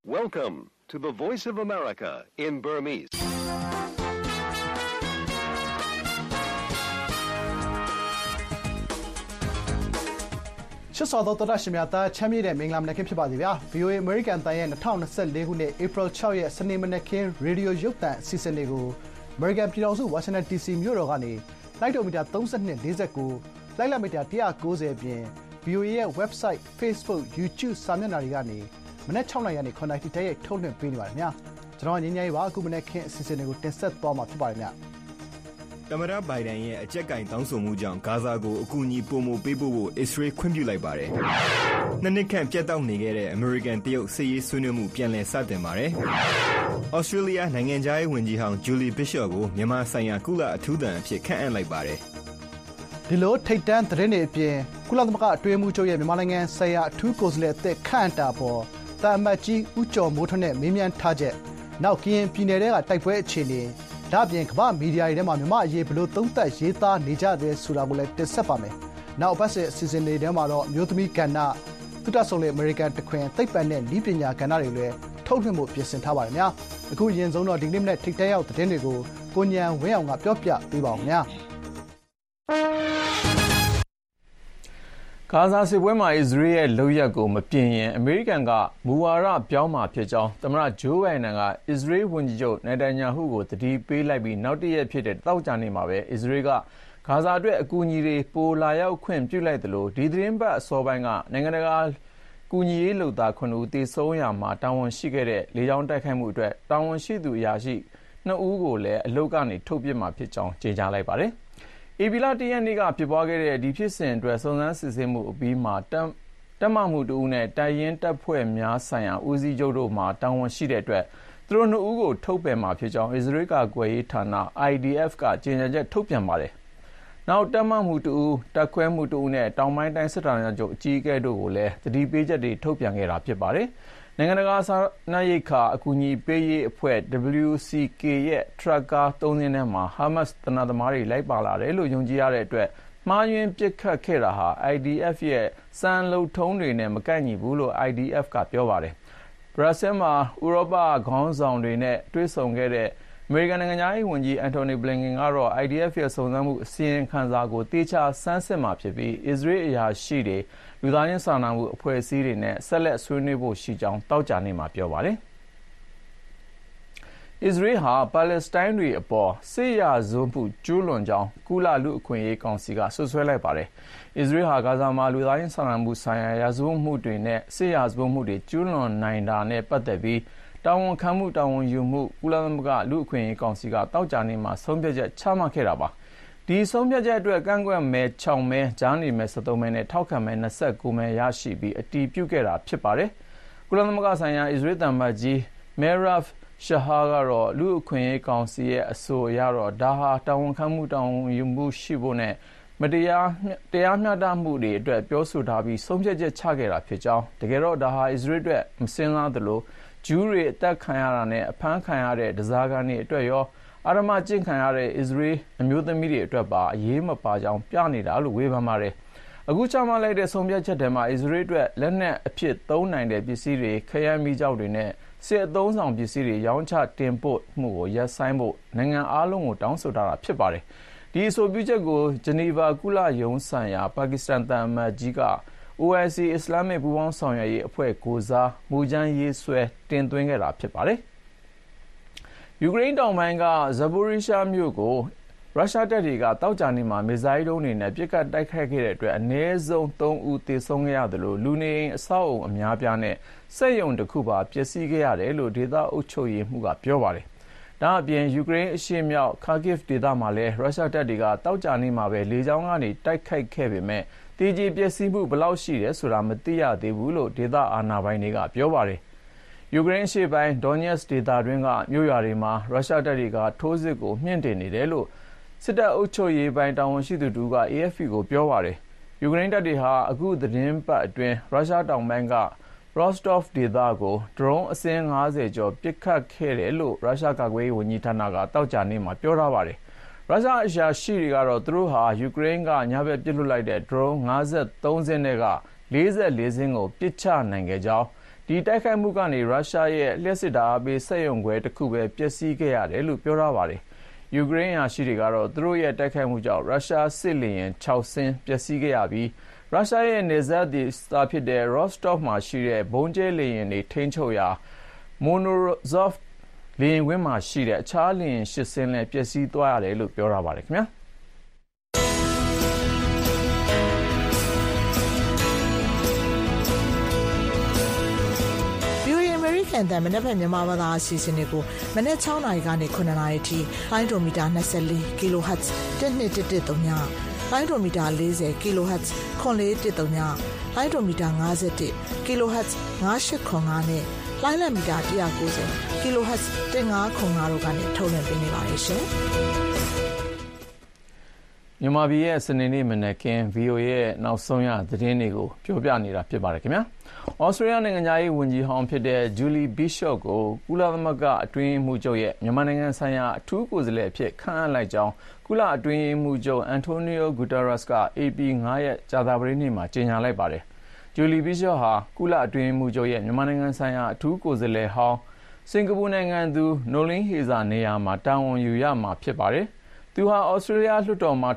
Welcome to the Voice of America in Burmese. ရှစ်စောသောတရှင်များသားချမ်းမြေတဲ့မင်္ဂလာမနက်ခင်းဖြစ်ပါစေဗျာ VOA American တန်ရဲ့2024ခုနှစ် April 6ရက်စနေမနက်ခင်းရေဒီယိုရုပ်သံအစီအစဉ်လေးကို American ပြည်ထောင်စု Washington DC မြို့တော်ကနေလိုက်တော်မီတာ3249လိုက်လမီတာ190ပြင် VOA ရဲ့ website Facebook YouTube စာမျက်နှာတွေကနေမနက်6နာရီကနေ9နာရီတည်းရဲ့ထုတ်လွှင့်ပေးနေပါတယ်ဗျာကျွန်တော်ငင်းငယ်ရေးပါအခုမနက်ခင်းအစီအစဉ်တွေကိုတင်ဆက်သွားမှာဖြစ်ပါတယ်ဗျာသမ္မတဘိုင်ဒန်ရဲ့အကြက်ကင်တောင်းဆိုမှုကြောင့်ဂါဇာကိုအကူအညီပိုမိုပေးဖို့အစ္စရေးခွင့်ပြုလိုက်ပါတယ်။နှစ်ခန့်ပြတ်တောက်နေခဲ့တဲ့အမေရိကန်တရုတ်စစ်ရေးဆွေးနွေးမှုပြန်လည်စတင်ပါတယ်။ဩစတြေးလျနိုင်ငံခြားရေးဝန်ကြီးဟောင်းဂျူလီဘစ်ရှော့ကိုမြန်မာဆိုင်ရာကုလအထူးသံအဖြစ်ခန့်အပ်လိုက်ပါတယ်။ဒီလိုထိပ်တန်းသတင်းတွေအပြင်ကုလသမဂ္ဂအတွင်းမှုချုပ်ရဲ့မြန်မာနိုင်ငံဆိုင်ရာအထူးကိုယ်စားလှယ်အသစ်ခန့်အပ်တာပေါ်တာအမတ်ကြီးဦးကျော်မိုးထွန်းနဲ့မေးမြန်းထားချက်နောက်ကရင်ပြည်နယ်ကတိုက်ပွဲအခြေအနေဒါ့အပြင်ကမ္ဘာမီဒီယာတွေထဲမှာမြန်မာအရေးဘယ်လိုသုံးသပ်ရေးသားနေကြတယ်ဆိုတာကိုလည်းတင်ဆက်ပါမယ်။နောက်ပတ်စအစီအစဉ်တွေထဲမှာတော့မျိုးသမီးကဏ္ဍသုတဆုံလေအမေရိကန်တခွင်သိပ္ပံနဲ့နည်းပညာကဏ္ဍတွေလည်းထုတ်လွှင့်မှုပြင်ဆင်ထားပါတယ်များ။အခုရင်ဆုံးတော့ဒီနေ့မနေ့ထိပ်တန်းရောက်သတင်းတွေကိုကိုညံဝင်းအောင်ကပြောပြပေးပါဦးများ။ဂါဇာစစ်ပွဲမှာအစ္စရေးရဲ့လုပ်ရပ်ကိုမပြင်ရင်အမေရိကန်ကမူဝါဒပြောင်းမှာဖြစ်ကြောင်းသမ္မတဂျိုးဘိုင်ဒန်ကအစ္စရေးဝန်ကြီးချုပ်နေတန်ယာဟုကိုတတိပေးလိုက်ပြီးနောက်တရက်ဖြစ်တဲ့တောက်ကြနေမှာပဲအစ္စရေးကဂါဇာအတွက်အကူအညီတွေပိုလာရောက်ခွင့်ပြုလိုက်တယ်လို့ဒီသတင်းပတ်အစောပိုင်းကနိုင်ငံတကာကူညီရေးလုပ်သား9ဦးတေဆုံးရမှာတာဝန်ရှိခဲ့တဲ့လေကြောင်းတိုက်ခိုက်မှုအတွက်တာဝန်ရှိသူအရာရှိ2ဦးကိုလည်းအလုပ်ကနေထုတ်ပစ်မှာဖြစ်ကြောင်းကြေညာလိုက်ပါတယ်။ဧပြီလ1ရက်နေ့ကဖြစ်ပွားခဲ့တဲ့ဒီဖြစ်စဉ်အတွက်စုံစမ်းစစ်ဆေးမှုအပြီးမှာတပ်မမှု2ဦးနဲ့တိုက်ရင်တပ်ဖွဲ့များဆိုင်ရာဦးစီးချုပ်တို့မှတာဝန်ရှိတဲ့အတွက်သူတို့2ဦးကိုထုတ်ပယ်မှာဖြစ်ကြောင်းအစ္စရေးကကွယ်ရေးဌာန IDF ကကြေညာချက်ထုတ်ပြန်ပါတယ်။နောက်တပ်မမှု2ဦးတပ်ခွဲမှု2ဦးနဲ့တောင်ပိုင်းတိုင်းစစ်ဌာနချုပ်အကြီးအကဲတို့ကိုလည်းတတိပေးချက်တွေထုတ်ပြန်ခဲ့တာဖြစ်ပါတယ်။နိုင်ငံတကာစားနပ်ရိက္ခာအကူအညီပေးရေးအဖွဲ့ WCK ရဲ့ထရပ်ကား3စင်းထဲမှာဟာမတ်စ်တနသမားတွေလိုက်ပါလာတယ်လို့ယုံကြည်ရတဲ့အတွက်မှားယွင်းပစ်ခတ်ခဲ့တာဟာ IDF ရဲ့စံလုံထုံးတွေနဲ့မကိုက်ညီဘူးလို့ IDF ကပြောပါတယ်။ဘရာဆဲလ်မှာဥရောပခေါင်းဆောင်တွေနဲ့တွေ့ဆုံခဲ့တဲ့အမေရိကန်နိုင်ငံသားဝန်ကြီးအန်တိုနီဘလင်ကန်ကတော့ IDF ရဲ့စုံစမ်းမှုအစီရင်ခံစာကိုတေချာဆန်းစစ်မှာဖြစ်ပြီးအစ္စရေးအရာရှိတွေလူသားချင်းစာနာမှုအဖွဲ့အစည်းတွေနဲ့ဆက်လက်ဆွေးနွေးဖို့ရှိကြောင်းတောက်ကြနေမှာပြောပါတယ်။အစ္စရေးဟာပါလက်စတိုင်းတွေအပေါ်စစ်ရာဇဝတ်မှုကျူးလွန်ကြောင်းကုလလူ့အခွင့်အရေးကောင်စီကဆွဆွဲလိုက်ပါတယ်။အစ္စရေးဟာဂါဇာမှာလူသားချင်းစာနာမှုဆိုင်ရာရာဇဝတ်မှုတွေနဲ့စစ်ရာဇဝတ်မှုတွေကျူးလွန်နိုင်တာနဲ့ပတ်သက်ပြီးတာဝန်ခံမှုတာဝန်ယူမှုကုလသမဂ္ဂလူ့အခွင့်အရေးကောင်စီကတောက်ကြနေမှာဆုံးဖြတ်ချက်ချမှတ်ခဲ့တာပါ။ဒီဆုံးဖြတ်ချက်အတွက်ကန့်ကွက်မဲ6မဲကြားနေမဲ73မဲနဲ့ထောက်ခံမဲ29မဲရရှိပြီးအတည်ပြုခဲ့တာဖြစ်ပါတယ်။ကုလသမဂ္ဂဆိုင်ရာအစ္စရေးသံအမတ်ကြီးမေရာဖ်ရှာဟာကတော့လူ့အခွင့်အရေးကောင်စီရဲ့အဆိုအရတော့ဒါဟာတာဝန်ခံမှုတာဝန်ယူမှုရှိဖို့နဲ့တရားမျှတမှုတွေအတွက်ပြောဆိုထားပြီးဆုံးဖြတ်ချက်ချခဲ့တာဖြစ်ကြောင်းတကယ်တော့ဒါဟာအစ္စရေးအတွက်မစင်စားသလိုဂျူးတွေအသက်ခံရတာနဲ့အဖမ်းခံရတဲ့ဒဇာကန်တွေအတွက်ရောအာရမကျင့်ခံရတဲ့အစ္စရေးအမျိုးသမီးတွေအတွက်ပါအရေးမပါကြောင်းပြနေတာလို့ဝေဖန်ပါတယ်။အခုချမှတ်လိုက်တဲ့ဆုံးဖြတ်ချက်ထဲမှာအစ္စရေးအတွက်လက်နက်အဖြစ်သုံးနိုင်တဲ့ပစ္စည်းတွေခရမ်းမီးကျောက်တွေနဲ့စစ်အသုံးဆောင်ပစ္စည်းတွေရောင်းချတင်ပို့မှုကိုရပ်ဆိုင်းဖို့နိုင်ငံအားလုံးကိုတောင်းဆိုထားတာဖြစ်ပါတယ်။ဒီအဆိုပြုချက်ကိုဂျနီဗာကုလရုံးဆိုင်ရာပါကစ္စတန်သံအမတ်ကြီးကOIC အစ္စလာမစ်ပူးပေါင်းဆောင်ရွက်ရေးအဖွဲ့ကိုစားမူကြမ်းရေးဆွဲတင်သွင်းခဲ့တာဖြစ်ပါတယ်။ယူကရိန်းတောင်ပိုင်းကဇပိုရီရှားမြို့ကိုရုရှားတပ်တွေကတောက်ကြနေမှာမစ်ဇိုင်းဒုံးတွေနဲ့ပစ်ခတ်တိုက်ခိုက်ခဲ့တဲ့အတွက်အနည်းဆုံး3ဦးသေဆုံးခဲ့ရတယ်လို့လူနေအိမ်အဆောက်အုံအများပြားနဲ့စက်ရုံတစ်ခုပါပျက်စီးခဲ့ရတယ်လို့ဒေသအုပ်ချုပ်ရေးမှူးကပြောပါတယ်။ဒါအပြင်ယူကရိန်းအရှေ့မြောက်ခါကစ်ဒေသမှာလည်းရုရှားတပ်တွေကတောက်ကြနေမှာပဲလေကြောင်းကနေတိုက်ခိုက်ခဲ့ပေမဲ့တည်ကြည်ပျက်စီးမှုဘယ်လောက်ရှိတယ်ဆိုတာမသိရသေးဘူးလို့ဒေသအာဏာပိုင်တွေကပြောပါတယ်။ယူကရိန်းအရှေ့ပိုင်းဒွန်ညက်စ်ဒေသတွင်းကမြို့ရွာတွေမှာရုရှားတပ်တွေကထိုးစစ်ကိုမြင့်တင်နေတယ်လို့စစ်တပ်အုပ်ချုပ်ရေးပိုင်းတာဝန်ရှိသူတို့က AFP ကိုပြောပါတယ်။ယူကရိန်းတပ်တွေဟာအခုသတင်းပတ်အတွင်းရုရှားတောင်ပိုင်းကရော့စတော့ဖ်ဒေသကိုဒရုန်းအစင်း50ကျော်ပစ်ခတ်ခဲ့တယ်လို့ရုရှားကာကွယ်ရေးဝန်ကြီးဌာနကတောက်ကြနေမှာပြောထားပါတယ်။ရုရှားအရာရှိတွေကတော့သူတို့ဟာယူကရိန်းကညဘက်ပစ်လွှတ်လိုက်တဲ့ဒရုန်း53စင်းတွေက44စင်းကိုပစ်ချနိုင်ခဲ့ကြောင်းဒဒီတိုက်ခိုက်မှုကနေရုရှားရဲ့လျှပ်စစ်ဓာတ်အားပေးစက်ရုံခွဲတစ်ခုပဲပျက်စီးခဲ့ရတယ်လို့ပြောထားပါတယ်။ယူကရိန်းအရာရှိတွေကတော့သူတို့ရဲ့တိုက်ခိုက်မှုကြောင့်ရုရှားစစ်လေယာဉ်6စင်းပျက်စီးခဲ့ရပြီးရုရှားရဲ့နယ်စပ်ဒေသဖြစ်တဲ့ Rostov မှာရှိတဲ့ဘုံကျဲလေယာဉ်တွေထိန်းချုပ်ရာ Morozov လေယာဉ်ကွင်းမှာရှိတဲ့အခြားလေယာဉ်8စင်းလည်းပျက်စီးသွားရတယ်လို့ပြောထားပါတယ်ခင်ဗျာ။ VOA အသံမနက်ဖြန်မြန်မာဘာသာအစီအစဉ်တွေကိုမနက်6နာရီကနေ9နာရီအထိလိုင်းဒိုမီတာ24 kHz 1213ညလိုင်းဒိုမီတာ40 kHz 9413ညလိုင်းဒိုမီတာ51 kHz 9805နဲ့လိုင်းလံမီတာ190 kHz 1505တို့ကနေထုတ်လွှင့်ပေးနေပါတယ်ရှင်မြန်မာပြည်ရဲ့စနေနေ့မနက်ခင်း VOA ရဲ့နောက်ဆုံးရသတင်းတွေကိုပြောပြနေတာဖြစ်ပါတယ်ခင်ဗျာ။ဩစတြေးလျနိုင်ငံသားရေးဝန်ကြီးဟောင်းဖြစ်တဲ့ Julie Bishop ကိုကုလသမဂ္ဂအတွင်းရေးမှူးချုပ်ရဲ့မြန်မာနိုင်ငံဆိုင်ရာအထူးကိုယ်စားလှယ်အဖြစ်ခန့်အပ်လိုက်ကြောင်းကုလအတွင်းရေးမှူးချုပ် Antonio Guterres က AP 9 ရက်ကြာသပတေးနေ့မှာကြေညာလိုက်ပါတယ်။ Julie Bishop ဟာကုလအတွင်းရေးမှူးချုပ်ရဲ့မြန်မာနိုင်ငံဆိုင်ရာအထူးကိုယ်စားလှယ်ဟောင်းစင်ကာပူနိုင်ငံသူ Noeleen Heyzer နေရာမှာတာဝန်ယူရမှာဖြစ်ပါတယ်။သူဟာဩစတြေးလျလွှတ်တော်မှာ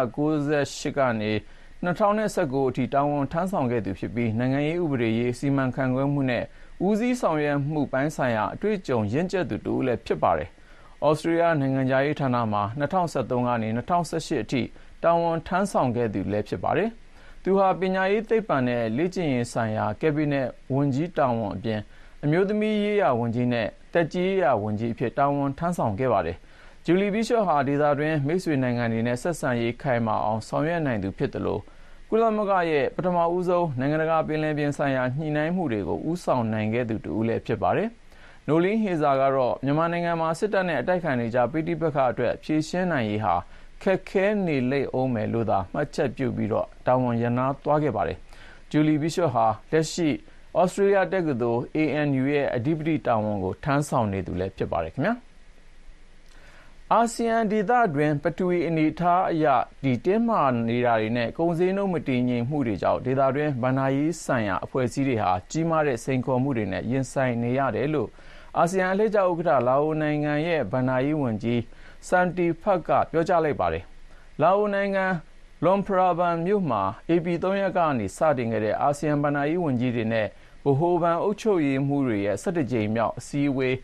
1998ကနေ2019အထိတာဝန်ထမ်းဆောင်ခဲ့သူဖြစ်ပြီးနိုင်ငံရေးဥပဒေရေးစီမံခန့်ခွဲမှုနဲ့ဦးစီးဆောင်ရွက်မှုပိုင်းဆိုင်ရာအတွေ့အကြုံရင့်ကျက်သူတူလည်းဖြစ်ပါတယ်။ဩစတြေးလျနိုင်ငံသားရေးဌာနမှာ2013ကနေ2018အထိတာဝန်ထမ်းဆောင်ခဲ့သူလည်းဖြစ်ပါတယ်။သူဟာပညာရေးသိပ္ပံနဲ့လေ့ကျင့်ရေးဆိုင်ရာကက်ဘိနက်ဝန်ကြီးတာဝန်အပြင်အမျိုးသမီးရေးရာဝန်ကြီးနဲ့တက်ကြီးရေးရာဝန်ကြီးအဖြစ်တာဝန်ထမ်းဆောင်ခဲ့ပါတယ်။ Julie Bishop ဟာဒေသတွင်းမိတ်ဆွေနိုင်ငံတွေနဲ့ဆက်ဆံရေးခိုင်မာအောင်ဆောင်ရွက်နိုင်သူဖြစ်တယ်လို့ကုလသမဂ္ဂရဲ့ပထမဦးဆုံးနိုင်ငံတကာပင်လယ်ပြင်ဆိုင်ရာညှိနှိုင်းမှုတွေကိုဦးဆောင်နိုင်ခဲ့သူတူလည်းဖြစ်ပါတယ်။ Noeleen Heyzer ကတော့မြန်မာနိုင်ငံမှာစစ်တပ်နဲ့အတိုက်အခံတွေကြားပိဋိပက္ခအတွက်ဖြေရှင်းနိုင်ရေးဟာခက်ခဲနေလိမ့်ဦးမယ်လို့သာမှတ်ချက်ပြုပြီးတာဝန်ရနာသွားခဲ့ပါတယ်။ Julie Bishop ဟာလက်ရှိဩစတြေးလျတက္ကသိုလ် ANU ရဲ့အဓိပတိတာဝန်ကိုထမ်းဆောင်နေသူလည်းဖြစ်ပါတယ်ခင်ဗျာ။အာဆီယံဒေသတွင်းပထဝီအနေအထားအရတင်းမာနေတာတွေနဲ့ကုန်စည်နှုန်းမတည်ငြိမ်မှုတွေကြောင့်ဒေသတွင်းဘဏ္ဍာရေးဆိုင်ရာအဖွဲ့အစည်းတွေဟာကြီးမားတဲ့စိန်ခေါ်မှုတွေနဲ့ရင်ဆိုင်နေရတယ်လို့အာဆီယံအလှည့်ကျဥက္ကဋ္ဌလာအိုနိုင်ငံရဲ့ဘဏ္ဍာရေးဝန်ကြီးစန်တီဖတ်ကပြောကြားလိုက်ပါတယ်။လာအိုနိုင်ငံလွန်ပရာဘန်မြို့မှာ AP 3 ရက်ကနေစတင်ခဲ့တဲ့အာဆီယံဘဏ္ဍာရေးဝန်ကြီးတွေနဲ့ဗဟိုဘဏ်အုပ်ချုပ်ရေးမှူးတွေရဲ့17ကြိမ်မြောက်အစည်းအဝေး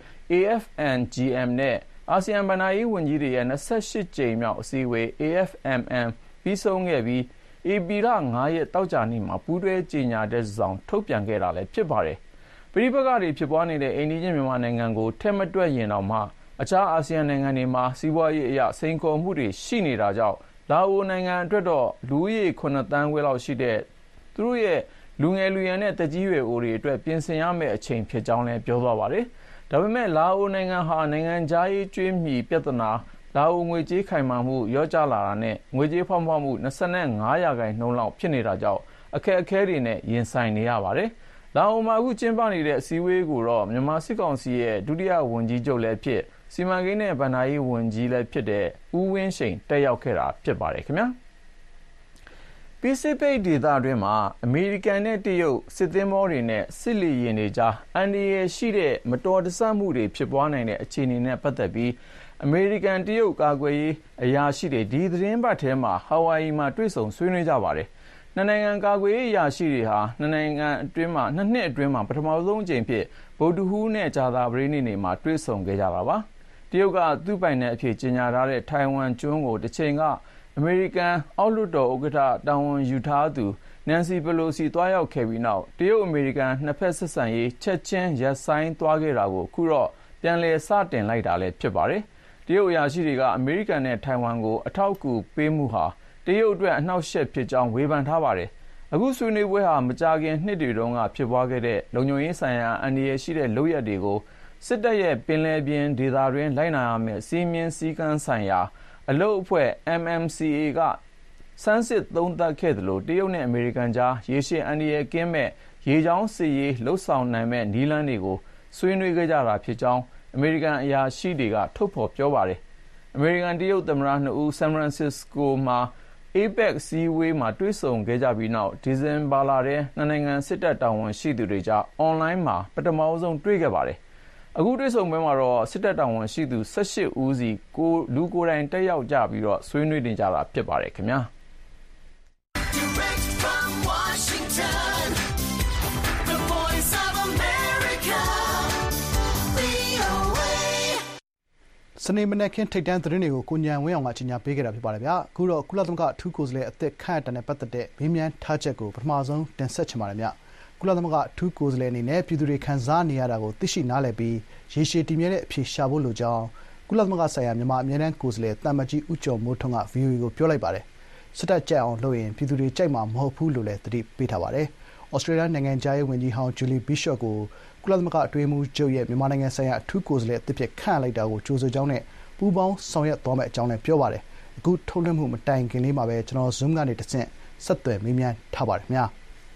AFNGM နဲ့အာဆီယံဘဏ္ဍာရေးဝန်ကြီးတွေရဲ့28ကြိမ်မြောက်အစည်းအဝေး AFMM ပြီးဆုံးခဲ့ပြီးဧပြီလ9ရက်တောက်ကြနေ့မှာပူးတွဲကြေညာတဲ့ဆောင်ထုတ်ပြန်ခဲ့တာလည်းဖြစ်ပါတယ်။ပြည်ပကတွေဖြစ်ပွားနေတဲ့အိန္ဒိယမြန်မာနိုင်ငံကိုထက်မတွက်ရင်တော့မှအခြားအာဆီယံနိုင်ငံတွေမှာစီးပွားရေးအရစိန်ခေါ်မှုတွေရှိနေတာကြောင့်လာအိုနိုင်ငံအတွက်တော့လူဦးရေ9သန်းခွဲလောက်ရှိတဲ့သူတို့ရဲ့လူငယ်လူရွယ်နဲ့တက်ကြီးရွယ်အိုတွေအတွက်ပြင်ဆင်ရမယ့်အချိန်ဖြစ်ကြောင်းလည်းပြောသွားပါတယ်။ဒါပေမဲ့လာအိုနိုင်ငံဟာနိုင်ငံခြားရေးကျွေးမြီပြဿနာလာအိုငွေကြေးခိုင်မာမှုရော့ကျလာတာနဲ့ငွေကြေးဖောင်းပွားမှု25%လောက်ဖြစ်နေတာကြောင့်အခက်အခဲတွေနဲ့ရင်ဆိုင်နေရပါတယ်။လာအိုမှာအခုကျင်းပနေတဲ့အစည်းအဝေးကိုတော့မြန်မာစစ်ကောင်စီရဲ့ဒုတိယဝန်ကြီးချုပ်လည်းဖြစ်စီမံကိန်းနဲ့ဗဏ္ဍာရေးဝန်ကြီးလည်းဖြစ်တဲ့ဦးဝင်းရှိန်တက်ရောက်ခဲ့တာဖြစ်ပါတယ်ခင်ဗျာ။ပစိဖိတ်ဒေသတွင်းမှာအမေရိကန်နဲ့တရုတ်စစ်သင်္ဘောတွေနဲ့စစ်လေယာဉ်တွေကြားအန္တရာယ်ရှိတဲ့မတော်တဆမှုတွေဖြစ်ပွားနိုင်တဲ့အခြေအနေနဲ့ပတ်သက်ပြီးအမေရိကန်တရုတ်ကာကွယ်ရေးအရာရှိတွေဒီသတင်းပတ်ထဲမှာဟာဝိုင်ယီမှာတွေ့ဆုံဆွေးနွေးကြပါတယ်။နှစ်နိုင်ငံကာကွယ်ရေးအရာရှိတွေဟာနှစ်နှစ်အတွင်းမှာပထမဆုံးအကြိမ်ဖြစ်ဗုဒ္ဓဟူးနဲ့ကြာသပတေးနေ့မှာတွေ့ဆုံခဲ့ကြတာပါ။တရုတ်ကသူ့ပိုင်နယ်အဖြစ်ကြေညာထားတဲ့ထိုင်ဝမ်ကျွန်းကိုတစ်ချိန်ကအမေရိကန်အောက်လွှတ်တော်ဥက္ကဋ္ဌတာဝန်ယူထားသူနန်စီပလိုစီတွားရောက်ခဲ့ပြီးနောက်တရုတ်အမေရိကန်နှစ်ဖက်ဆက်ဆံရေးချက်ချင်းရပ်ဆိုင်းသွားခဲ့တာကိုခုတော့ပြန်လည်စတင်လိုက်တာလည်းဖြစ်ပါတယ်။တရုတ်အရာရှိတွေကအမေရိကန်နဲ့ထိုင်ဝမ်ကိုအထောက်အကူပေးမှုဟာတရုတ်အတွက်အနှောက်အယှက်ဖြစ်ကြောင်းဝေဖန်ထားပါတယ်။အခုဆွေးနွေးပွဲဟာမကြာခင်နှစ်တွေတုန်းကဖြစ်ပွားခဲ့တဲ့လုံခြုံရေးဆိုင်ရာအန္တရာယ်ရှိတဲ့လုပ်ရပ်တွေကိုစစ်တပ်ရဲ့ပင်လယ်ပြင်ဒေသတွင်းလိုက်နာရမယ့်စီးမြင်စည်းကမ်းဆိုင်ရာအလုပ်အဖွဲ့ MMCA ကစမ်းစစ်သုံးသပ်ခဲ့သလိုတရုတ်နဲ့အမေရိကန်ကြားရေရှည်အန္တရာယ်ကင်းမဲ့ရေကြောင်းစစ်ရေးလှုပ်ဆောင်နိုင်မဲ့နည်းလမ်းတွေကိုဆွေးနွေးခဲ့ကြတာဖြစ်ကြောင်းအမေရိကန်အရာရှိတွေကထုတ်ဖော်ပြောပါတယ်။အမေရိကန်တရုတ်သမ္မတ2ဦးဆန်ဖရန်စစ္စကိုမှာ APEC စည်းဝေးမှာတွေ့ဆုံခဲ့ကြပြီးနောက်ဒီဇင်ဘာလထဲနှစ်နိုင်ငံစစ်တပ်တာဝန်ရှိသူတွေကြားအွန်လိုင်းမှာပထမဆုံးတွေ့ခဲ့ပါတယ်။အခုတွေ့ဆုံပွဲမှာတော့စစ်တပ်တာဝန်ရှိသူ18ဦးစီလူကိုယ်တိုင်တက်ရောက်ကြပြီးတော့ဆွေးနွေးနေကြတာဖြစ်ပါတယ်ခင်ဗျာ။စနေမနက်ခင်းထိပ်တန်းသတင်းတွေကိုကိုဉာဏ်ဝင်းအောင်ကကြီးညာပေးခဲ့တာဖြစ်ပါတယ်ဗျာအခုတော့ကုလသမဂ္ဂအထူးကိုယ်စားလှယ်အသစ်ခန့်အပ်တာနဲ့ပတ်သက်တဲ့မေးမြန်းထားချက်ကိုပထမဆုံးတင်ဆက်ချင်ပါတယ်ဗျာကုလသမဂ္ဂအထူးကိုယ်စားလှယ်အနေနဲ့ပြည်သူတွေခံစားနေရတာကိုသိရှိနားလည်ပြီးရေရှည်တည်မြဲတဲ့အဖြေရှာဖို့လိုကြောင်းကုလသမဂ္ဂဆိုင်ရာမြန်မာအမြဲတမ်းကိုယ်စားလှယ်တမ္မကြီးဦးကျော်မိုးထွန်းက VOA ကိုပြောလိုက်ပါတယ်စစ်တပ်ကြိုက်အောင်လုပ်ရင်ပြည်သူတွေကြိုက်မှာမဟုတ်ဘူးလို့လည်းသတိပေးထားပါတယ်ဩစတြေးလျနိုင်ငံသားရေးဝန်ကြီးဟောင်းဂျူလီဘီရှော့ကိုကုလသမဂ္ဂအတွင်းမှုချုပ်ရဲ့မြန်မာနိုင်ငံဆိုင်ရာအထူးကိုယ်စားလှယ်အသစ်ဖြစ်ခန့်လိုက်တာကိုကြိုဆိုကြောင်းနဲ့ပူးပေါင်းဆောင်ရွက်သွားမယ့်အကြောင်းလည်းပြောပါတယ်။အခုထုတ်လွှင့်မှုမတိုင်ခင်လေးမှာပဲကျွန်တော် Zoom ကနေတစ်ဆင့်ဆက်သွယ်မေးမြန်းထားပါတယ်ခင်ဗျာ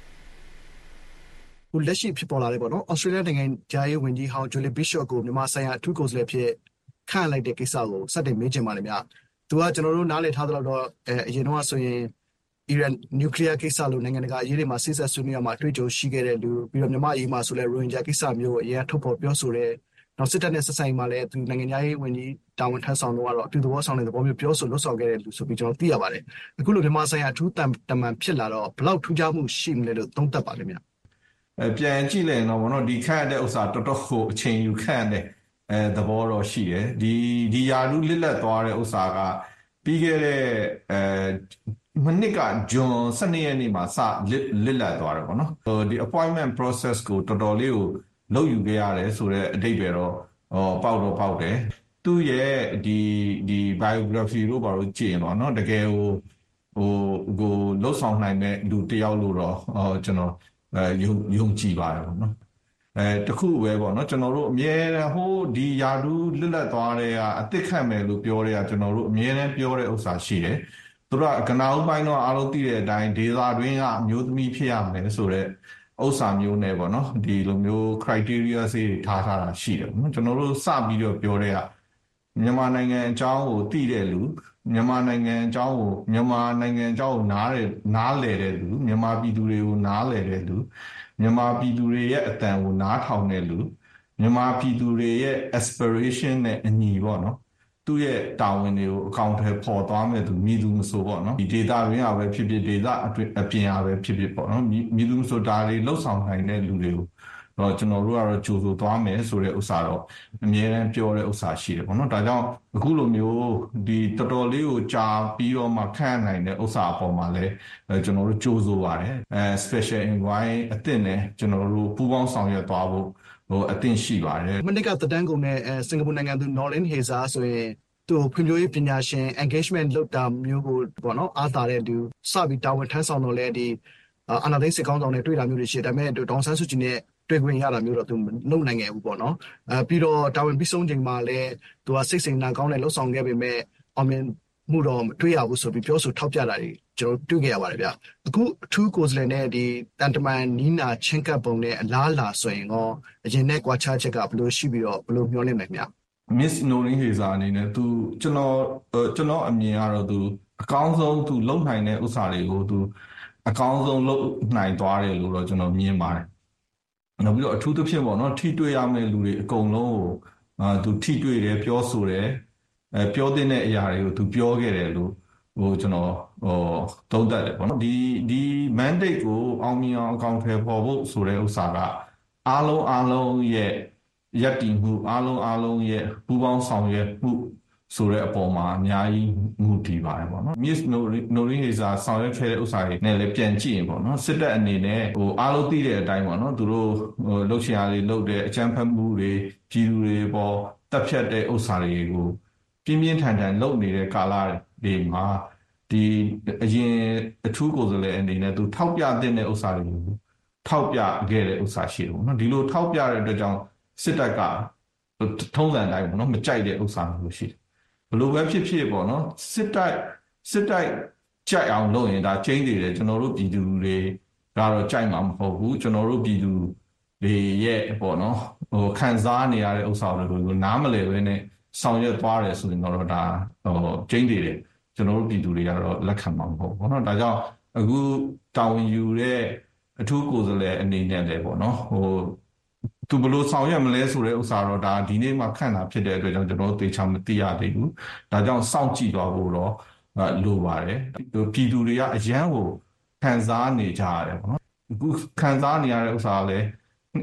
။ခုလက်ရှိဖြစ်ပေါ်လာတဲ့ပေါ့နော်။ဩစတြေးလျနိုင်ငံသားရေးဝန်ကြီးဟောင်းဂျူလီဘီရှော့ကိုမြန်မာဆိုင်ရာအထူးကိုယ်စားလှယ်ဖြစ်ခန့်လိုက်တဲ့ကိစ္စကိုစတင်မေးချင်ပါတယ်ဗျာ။သူကကျွန်တော်တို့နားလည်ထားသလောက်တော့အရင်တော့ဆိုရင်အီရန်နျူကလ িয়ার ကိစ္စလို့နိုင်ငံတကာအရေးတွေမှာစိစက်ဆွေးနွေးရမှာအတွေ့အကြုံရှိခဲ့တဲ့လူပြီးတော့မြန်မာအရေးမှာဆိုလဲရိုဟင်ဂျာကိစ္စမျိုးအရင်ထုတ်ဖော်ပြောဆိုတဲ့နောက်စစ်တပ်နဲ့ဆက်ဆိုင်မှာလည်းသူနိုင်ငံသားရေးဝန်ကြီးတာဝန်ထမ်းဆောင်တော့အပြုသဘောဆောင်တဲ့သဘောမျိုးပြောဆိုလွတ်ဆောင်ခဲ့တဲ့လူဆိုပြီးကျွန်တော်သိရပါတယ်။အခုလိုမြန်မာဆိုင်ရာအထူးတမန်ဖြစ်လာတော့ဘလောက်ထူးခြားမှုရှိမလဲလို့သုံးသပ်ပါလိမ့်မယ်။ပြန်ကြည့်လိုက်တော့ဗောနော်ဒီခန့်တဲ့ဥစ္စာတော်တော်ကိုအချိန်ယူခန့်တဲ့သဘောတော့ရှိတယ်။ဒီယာလူလစ်လက်သွားတဲ့ဥစ္စာကပြီးခဲ့တဲ့မနှစ်ကဇွန်12ရက်နေ့မှာစလစ်လက်သွားတယ်ဗောနော်။ဒီ appointment process ကိုတော်တော်လေးကိုလုပ်ယူခဲ့ရတယ်ဆိုတော့အတိတ်ပဲတော့ပေါက်တယ်သူ့ရဲ့ဒီ biography လို့ပါလို့ကြည့်ရင်တော့เนาะတကယ်ဟိုလှုပ်ဆောင်နိုင်တဲ့လူတစ်ယောက်လို့တော့ကျွန်တော်ယုံကြည်ပါတယ်ပေါ့နော်တခုပဲပေါ့နော်ကျွန်တော်တို့အမြဲတမ်းဟိုဒီယာဒူးလစ်လက်သွားတဲ့ကအသစ်ခတ်မယ်လို့ပြောတဲ့ကကျွန်တော်တို့အမြဲတမ်းပြောတဲ့ဥစ္စာရှိတယ်သူတို့ကကနာဦးပိုင်းတော့အားလုံးသိတဲ့အတိုင်းဒေသတွင်းကအမျိုးသမီးဖြစ်ရမယ်ဆိုတော့ဥစ္စာမျိုးနဲ့ပေါ့နော်ဒီလိုမျိုး criteria တွေထားတာရှိတယ်ပေါ့နော်ကျွန်တော်တို့စပြီးတော့ပြောတဲ့ကမြန်မာနိုင်ငံအကြောင်းကိုသိတဲ့လူမြန်မာနိုင်ငံအကြောင်းကိုနားလည်တဲ့လူမြန်မာပြည်သူတွေကိုနားလည်တဲ့လူမြန်မာပြည်သူတွေရဲ့အတန်ကိုနားထောင်တဲ့လူမြန်မာပြည်သူတွေရဲ့ aspiration နဲ့အညီပေါ့နော်သူ့ရဲ့တာဝန်တွေကိုအကောင့်ထဲပေါ်သွားမဲ့သူမြည်သူမဆိုပေါ့နော်ဒီ data ရင်းရပဲဖြစ်ဖြစ် data အပြင်ရပဲဖြစ်ဖြစ်ပေါ့နော်မြည်သူမဆိုဒါတွေလှုပ်ဆောင်နိုင်တဲ့လူတွေကိုတော့ကျွန်တော်တို့ကတော့ကြိုဆိုသွားမယ်ဆိုတဲ့ဥစ္စာတော့အမြဲတမ်းပြောတဲ့ဥစ္စာရှိတယ်ပေါ့နော်ဒါကြောင့်အခုလိုမျိုးဒီတော်တော်လေးကိုကြာပြီးတော့မှခန့်နိုင်တဲ့ဥစ္စာအပေါ်မှာလည်းကျွန်တော်တို့ကြိုဆိုပါတယ်special envoy အသစ်နဲ့ကျွန်တော်တို့ပူးပေါင်းဆောင်ရွက်သွားဖို့အသင့်ရှိပါတယ်မနစ်ကသက်တမ်းကုန်တဲ့စင်ကာပူနိုင်ငံသူ Nolan Heza ဆိုရင်သူဖွံ့ဖြိုးရေးပညာရှင် engagement လုပ်တာမျိုးကိုပေါ့နော်အားသာတဲ့သူစပြီးတာဝန်ထမ်းဆောင်တော့လဲဒီအာဏာသိမ်းစစ်ကောင်းဆောင်နဲ့တွေ့တာမျိုးတွေရှိတယ်ဒါပေမဲ့ဒေါန်ဆန်းစုကြည်နဲ့တွေ့ခွင့်ရတာမျိုးတော့သူလုပ်နိုင်ခဲ့ဘူးပေါ့နော်ပြီးတော့တာဝန်ပြီးဆုံးချိန်မှာလည်းသူကစိတ်စိမ်နှံကောင်းနဲ့လှုပ်ဆောင်ခဲ့ပေမဲ့အောင်မြင်မှုတော့မတွေ့ရဘူးဆိုပြီးပြောဆိုထောက်ပြတာတွေကျွန်တော်တွေ့ခဲ့ရပါတယ်ဗျအခုအထူးကိုယ်စားလှယ်နဲ့ဒီတန်တမန်နီးနာချင်းကပ်ပုံနဲ့အလားလာဆိုရင်တော့အရင်နဲ့ကွာခြားချက်ကဘယ်လိုရှိပြီးတော့ဘယ်လိုမျှော်လင့်နိုင်မြ Miss Norin Heza အနေနဲ့သူကျွန်တော်အမြင်ကတော့သူအကောင်းဆုံးသူလုပ်နိုင်တဲ့ဥစ္စာတွေကိုသူအကောင်းဆုံးလုပ်နိုင်သွားတယ်လို့တော့ကျွန်တော်မြင်ပါတယ်နောက်ပြီးတော့အထူးသဖြင့်ပေါ့နော်ထိတွေ့ရမယ့်လူတွေအကုန်လုံးကိုသူထိတွေ့တယ်ပြောဆိုတယ်ပြောတဲ့အရာတွေကိုသူပြောခဲ့တယ်လို့ကျွန်တော်သုံးသပ်တယ်ပေါ့နော်ဒီ mandate ကိုအောင်မြင်အောင်အကောင့်ထဲပေါ်ဖို့ဆိုတဲ့ဥစ္စာကအားလုံးရဲ့ရပ်တည်မှုအားလုံးရဲ့ပူးပေါင်းဆောင်ရွက်မှုဆိုတဲ့အပေါ်မှာအများကြီးမူတည်ပါတယ်ပေါ့နော် Miss Norin Heza ဆောင်ရွက်ခဲ့တဲ့ဥစ္စာတွေနဲ့လည်းပြန်ကြည့်ရင်ပေါ့နော်စစ်တပ်အနေနဲ့အားလုံးသိတဲ့အတိုင်းပေါ့နော်သူတို့လှုပ်ရှားတွေလုပ်တဲ့အကြမ်းဖက်မှုတွေပြည်သူတွေပေါ်တပ်ဖြတ်တဲ့ဥစ္စာတွေကိုပြင်းပြင်းထန်ထန်လုပ်နေတဲ့ကာလတွေမှာဒီအရင်အထူးကိုယ်စားလှယ်အနေနဲ့သူထောက်ပြတဲ့ဥစ္စာတွေကိုထောက်ပြခဲ့တဲ့ဥစ္စာရှိတယ်ပေါ့နော်ဒီလိုထောက်ပြတဲ့အတွက်ကြောင့်စစ်တပ်ကထုံးစံတိုင်းပေါ့နော်မကြိုက်တဲ့ဥစ္စာမျိုးရှိတယ်ဘလို့ပဲဖြစ်ဖြစ်ပေါ့နော်စစ်တိုက်ကြိုက်အောင်လုပ်ရင်ဒါကျင်းသေးတယ်ကျွန်တော်တို့ပြည်သူတွေကတော့ကြိုက်မှာမဟုတ်ဘူးကျွန်တော်တို့ပြည်သူတွေရဲ့ပေါ့နော်ခံစားနေရတဲ့ဥစ္စာတွေကိုနားမလည်ဘဲနဲ့ဆောင်ရွက်သွားတယ်ဆိုရင်တော့ဒါကျင်းသေးတယ်ကျွန်တော်တို့ပြည်သူတွေကတော့လက်ခံမှာမဟုတ်ဘူးเนาะဒါကြောင့်အခုတာဝန်ယူတဲ့အထူးကိုယ်စားလှယ်အနေနဲ့လည်းပေါ့နော်သူဘလို့ဆောင်ရွက်မလဲဆိုတဲ့ဥစ္စာတော့ဒါဒီနေ့မှခန့်တာဖြစ်တဲ့အတွက်ကြောင့်ကျွန်တော်တို့သေချာမသိရသေးဘူးဒါကြောင့်စောင့်ကြည့်သွားဖို့တော့လိုပါတယ်ပြည်သူတွေကအရန်ကိုခံစားနေကြရတယ်ပေါ့နော်အခုခံစားနေရတဲ့ဥစ္စာကလည်း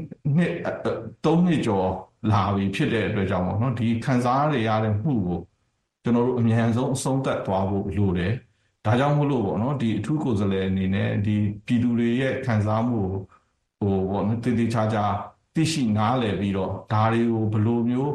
3 နှစ်ကျော်လာပြီဖြစ်တဲ့အတွက်ကြောင့်ပေါ့နော်ဒီခံစားရတဲ့မှုကိုကျွန်တော်တို့အမြန်ဆုံးအဆုံးသတ်သွားဖို့လိုတယ်ဒါကြောင့်မို့လို့ပေါ့နော်ဒီအထူးကိုယ်စားလှယ်အနေနဲ့ဒီပြည်သူတွေရဲ့ခံစားမှုကိုပေါ့နော်တည်တည်ချာချာသိရှိနားလည်ပြီးတော့ဒါတွေကိုဘယ်လိုမျိုး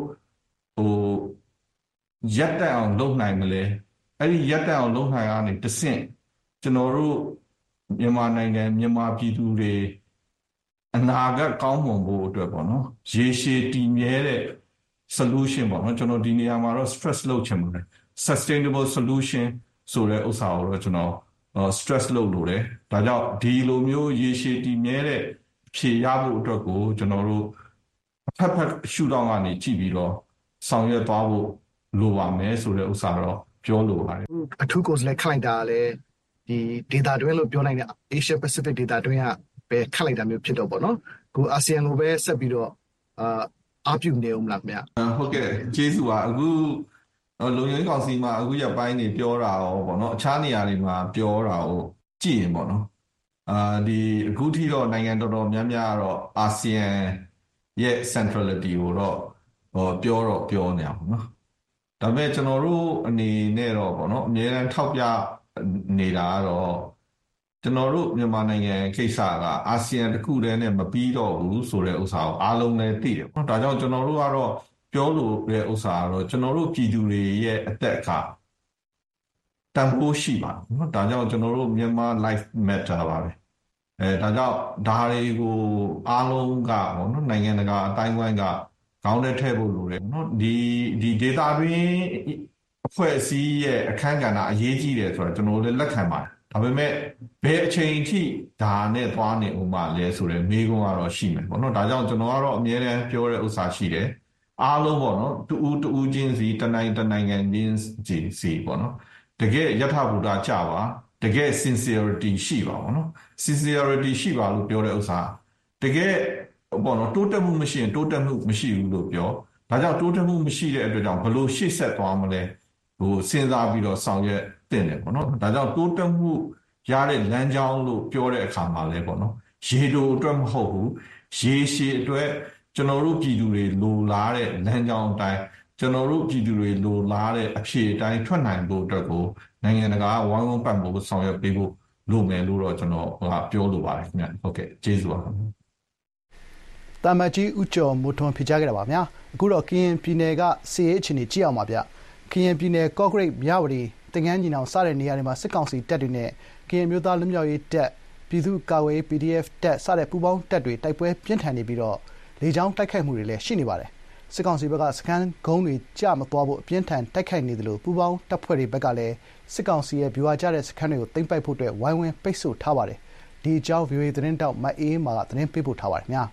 ရက်တက်အောင်လုပ်နိုင်မလဲအဲ့ဒီရက်တက်အောင်လုပ်နိုင်ရတဲ့တဆင့်ကျွန်တော်တို့မြန်မာနိုင်ငံမြန်မာပြည်သူတွေအနာဂတ်ကောင်းမွန်ဖို့အတွက်ပေါ့နော်ရေရှည်တည်မြဲတဲ့ solution ပေါ့နော်ကျွန်တော်ဒီနေရာမှာတော့ stress လုပ်ချင်ပါတယ် sustainable solution ဆိုတဲ့ဥစ္စာကိုတော့ကျွန်တော်stress လုပ်လို့တယ်ဒါကြောင့်ဒီလိုမျိုးရေရှည်တည်မြဲတဲ့ဖြေရဖို့အတွက်ကိုကျွန်တော်တို့အဖက်ဖက်ရှုထောင့်ကနေကြည့်ပြီးတော့ဆောင်ရွက်သွားဖို့လိုပါမယ်ဆိုတဲ့ဥစ္စာတော့ပြောလိုပါတယ်အထူးကိုယ်စားလှယ်ခန့်လိုက်တာလည်းဒီ data တွင်းလို့ပြောနိုင်တဲ့ Asia Pacific data တွင်းကပဲခန့်လိုက်တာမျိုးဖြစ်တော့ပေါ့နော်ကိုအာဆီယံကိုပဲဆက်ပြီးတော့အားပြုနေအောင်မလားခင်ဗျဟုတ်ကဲ့ကျေးဇူးပါအခုလုံခြုံရေးကောင်စီမှာအခုရက်ပိုင်းနေပြောတာရောပေါ့နော်အခြားနေရာတွေမှာပြောတာကိုကြည့်ရင်ပေါ့နော်ဒီအခုထိတော့နိုင်ငံတော်တော်များများတော့အာဆီယံရဲ့ centrality ကိုတော့ပြောနေအောင်နော်ဒါပေမဲ့ကျွန်တော်တို့အနေနဲ့တော့ပေါ့နော်အများအားထောက်ပြနေတာကတော့ကျွန်တော်တို့မြန်မာနိုင်ငံကိစ္စကအာဆီယံတစ်ခုတည်းနဲ့မပြီးတော့ဘူးဆိုတဲ့ဥစ္စာကိုအားလုံးလည်းသိတယ်ပေါ့ဒါကြောင့်ကျွန်တော်တို့ကတော့ပြောလို့တဲ့ဥစ္စာကတော့ကျွန်တော်တို့ပြည်သူတွေရဲ့အသက်ကတန်ဖိုးရှိပါတယ်နော်ဒါကြောင့်ကျွန်တော်တို့မြန်မာ life matter ပါပဲဒါကြောင့်ဒါတွေကိုအားလုံးကပေါ့နော်နိုင်ငံတကာအတိုင်းအဝိုင်းကခေါင်းထဲထည့်ဖို့လိုတယ်နော်ဒီ data တွင်အဖွဲ့အစည်းရဲ့အခန်းကဏ္ဍအရေးကြီးတယ်ဆိုတော့ကျွန်တော်လည်းလက်ခံပါတယ်ဒါပေမဲ့ဘယ်အချိန်အထိဒါနဲ့သွားနေဦးမှာလဲဆိုတဲ့မေးခွန်းကတော့ရှိမယ်ပေါ့နော်ဒါကြောင့်ကျွန်တော်ကတော့အမြဲတမ်းပြောတဲ့ဥစ္စာရှိတယ်အားလုံးပေါ့နော်တူဦးချင်းစီတနိုင်ငံချင်းစီပေါ့နော်တကယ်ယထာဘုဒ္ဓကြပါတကယ် sincerity ရှိပါပေါ့နော် sincerity ရှိပါလို့ပြောတဲ့ဥစ္စာတကယ်ပေါ့နော်တိုးတက်မှုမရှိရင်တိုးတက်မှုမရှိဘူးလို့ပြောဒါကြောင့်တိုးတက်မှုမရှိတဲ့အတွက်ကြောင့်ဘယ်လိုရှေ့ဆက်သွားမလဲစဉ်းစားပြီးတော့ဆောင်ရွက်တင်တယ်ပေါ့နော်ဒါကြောင့်တိုးတက်မှုရတဲ့လမ်းကြောင်းလို့ပြောတဲ့အခါမှာလဲပေါ့နော်ရေတိုအတွက်မဟုတ်ဘူးရေရှည်အတွက်ကျွန်တော်တို့ပြည်သူတွေလိုလားတဲ့လမ်းကြောင်းအတိုင်းကျွန်တော်တို့ပြည်သူတွေလိုလားတဲ့အဖြေအတိုင်းထွက်နိုင်ဖို့အတွက်ကိုနိုင်ငံတကာဝိုင်းဝန်းပတ်ဖို့ဆောင်ရွက်ပေးဖို့လိုမယ်လို့တော့ကျွန်တော်ပြောလိုပါတယ်ခင်ဗျဟုတ်ကဲ့ကျေးဇူးပါတာမကြီးဦးကျော်မိုးထွန်းဖိကြားခဲ့တာပါဗျာအခုတော့ကရင်ပြည်နယ်ကစီရေးအခြေအနေကြည့်အောင်ပါဗျာကရင်ပြည်နယ်ကော့ဂရိတ်မြဝတီတင်ငန်းညီနောင်စတဲ့နေရာတွေမှာစစ်ကောင်စီတပ်တွေနဲ့ကရင်မျိုးသားလွတ်မြောက်ရေးတပ်ပြည်သူ့ကာကွယ်ရေး PDF တပ်စတဲ့ပူးပေါင်းတပ်တွေတိုက်ပွဲပြင်းထန်နေပြီးတော့လေကြောင်းတိုက်ခိုက်မှုတွေလည်းရှိနေပါတယ်စစ်ကောင်စီဘက်ကစကန်ဂုံးတွေကြမသွားဖို့အပြင်းထန်တိုက်ခိုက်နေတယ်လို့ပူးပေါင်းတပ်ဖွဲ့တွေဘက်ကလည်းစစ်ကောင်စီရဲ့ဗျူဟာကျတဲ့စကန်တွေကိုသိမ်းပိုက်ဖို့အတွက်ဝိုင်းဝန်းပိတ်ဆို့ထားပါတယ်ဒီအကြောင်း VOA သတင်းတောက်မအေးမာကသတင်းပေးပို့ထားပါတယ်ခင်ဗျာ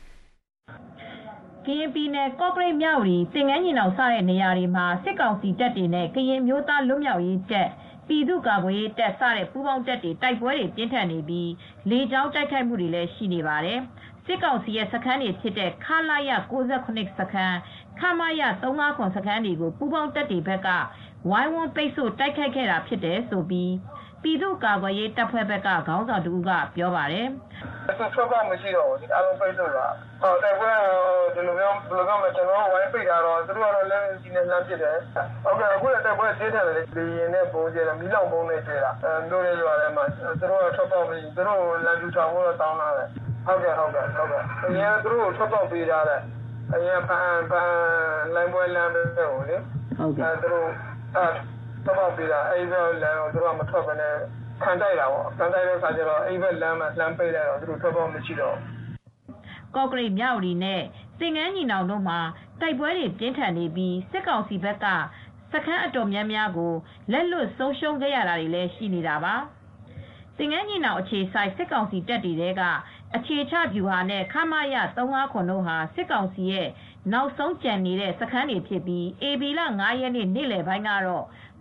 ကရင်ပြည်နယ်ကော့ကရိတ်မြဝတီတင်ငန်းညီနောင်စတဲ့နေရာတွေမှာစစ်ကောင်စီတပ်တွေနဲ့ကရင်မျိုးသားလွတ်မြောက်ရေးတပ်ပြည်သူ့ကာကွယ်ရေးတပ်စတဲ့ပူးပေါင်းတပ်တွေတိုက်ပွဲတွေပြင်းထန်နေပြီးလေကြောင်းတိုက်ခိုက်မှုတွေလည်းရှိနေပါတယ်စစ်ကောင်စီရဲ့စခန်းတွေဖြစ်တဲ့ခလာရ69စခန်းခမရ359စခန်းတွေကိုပူးပေါင်းတပ်တွေဘက်ကဝိုင်းဝန်းပိတ်ဆို့တိုက်ခိုက်ခဲ့တာဖြစ်တယ်ဆိုပြီးပြည်သူ့ကာကွယ်ရေးတပ်ဖွဲ့ဘက်ကခေါင်းဆောင်တူကပြောပါတယ်ဆက်ပါမရှိတော့ဘူးအားလုံးပိတ်ဆို့တာတိုက်ပွဲဒီလိုမျိုးဘယ်လိုမှကျွန်တော်ဝိုင်းပိတ်တာတော့သူတို့ကတော့လည်းဒီနေ့လမ်းဖြစ်တယ်ဟုတ်ကဲ့အခုလည်းတိုက်ပွဲသေးတယ်လေဒီရင်နဲ့ပုံကျတယ်မီးလောင်ပုံနဲ့တွေ့တာတို့ရဲ့ရွာထဲမှာသူတို့ကထွက်ပေါက်ပြီးသူတို့လမ်းကျူထောင်ဖို့တောင်းလာတယ်ဟုတ်ကဲ့အရင်သူတို့ထွက်ပေါက်ပေးထားတယ်အရင်ပန်းလိုင်းပွဲလမ်းပဲဟိုလေဟုတ်ကဲ့သူတို့တော့ပြီးတာအဲ့ဘက်လမ်းတော့သူတို့မထွက်ဘဲနဲ့ခံတိုက်တာပေါ့ခံတိုက်တဲ့အခါကျတော့အဲ့ဘက်လမ်းမှာလမ်းပိတ်လိုက်တော့သူတို့ထွက်ဖို့မရှိတော့ကော့ကရိတ်မြဝတီနဲ့တင်ငန်းညီနောင်တို့မှာတိုက်ပွဲတွေပြင်းထန်နေပြီးစစ်ကောင်စီဘက်ကစခန်းအတော်များများကိုလက်လွတ်ဆုံးရှုံးခဲ့ရတာတွေလည်းရှိနေတာပါတင်ငန်းညီနောင်အခြေဆိုင်စစ်ကောင်စီတပ်တွေကအခြေချဗျူဟာနဲ့ခမရ359တို့ဟာစစ်ကောင်စီရဲ့နောက်ဆုံးကြံနေတဲ့စခန်းတွေဖြစ်ပြီး AB လ9ရက်နေ့နေ့လယ်ပိုင်းကတော့ပ